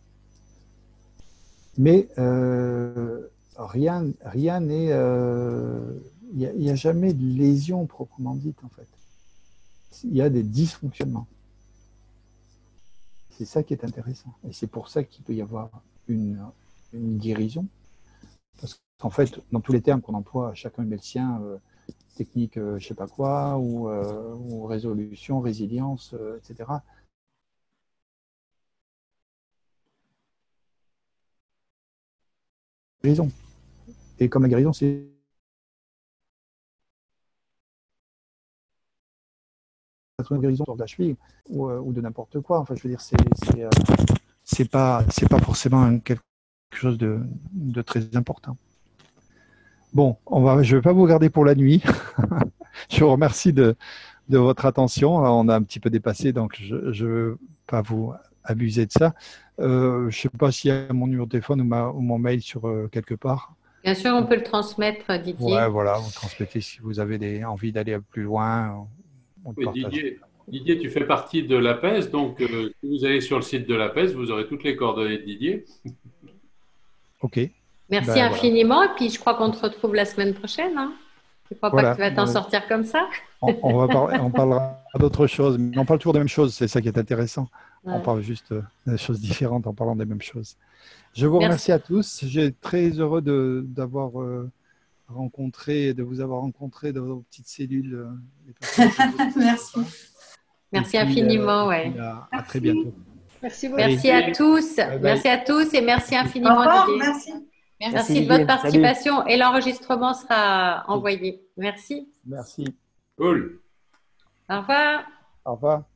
Mais euh, rien rien n'est... Euh, il n'y a, a jamais de lésion proprement dite, en fait. Il y a des dysfonctionnements. C'est ça qui est intéressant. Et c'est pour ça qu'il peut y avoir une, une guérison. Parce qu'en fait, dans tous les termes qu'on emploie, chacun met le sien, euh, technique, euh, je ne sais pas quoi, ou, euh, ou résolution, résilience, euh, et cetera. Guérison. Et comme la guérison, c'est une guérison de la cheville ou, euh, ou de n'importe quoi. Enfin, je veux dire, c'est c'est euh, c'est pas c'est pas forcément un, quelque chose de, de très important. Bon, on va, je ne vais pas vous garder pour la nuit. Je vous remercie de, de votre attention. On a un petit peu dépassé, donc je ne veux pas vous abuser de ça. Euh, je ne sais pas s'il y a mon numéro de téléphone ou, ma, ou mon mail sur euh, quelque part. Bien sûr, on peut le transmettre, Didier. Ouais, voilà, vous transmettez si vous avez des, envie d'aller plus loin. On le oui, partage. Didier, Didier, tu fais partie de l'A P E S, donc euh, si vous allez sur le site de l'A P E S, vous aurez toutes les coordonnées de Didier. Ok. Merci Ben, infiniment. Voilà. Et puis, je crois qu'on te retrouve la semaine prochaine. Hein. Je ne crois voilà. pas que tu vas t'en sortir comme ça. On, on, va parler, on parlera d'autres choses, mais on parle toujours des mêmes choses. C'est ça qui est intéressant. Ouais. On parle juste de choses différentes en parlant des mêmes choses. Je vous Merci. remercie à tous. J'ai très heureux d'avoir euh, rencontré, de vous avoir rencontré dans vos petites cellules. Euh, Merci. Merci puis, infiniment. Euh, ouais. À, à très bientôt. Merci, merci à tous. Bye bye. Merci à tous et merci infiniment. Au revoir, Didier. merci. Merci, merci de votre participation. Salut. Et l'enregistrement sera envoyé. Merci. Merci. Cool. Au revoir. Au revoir.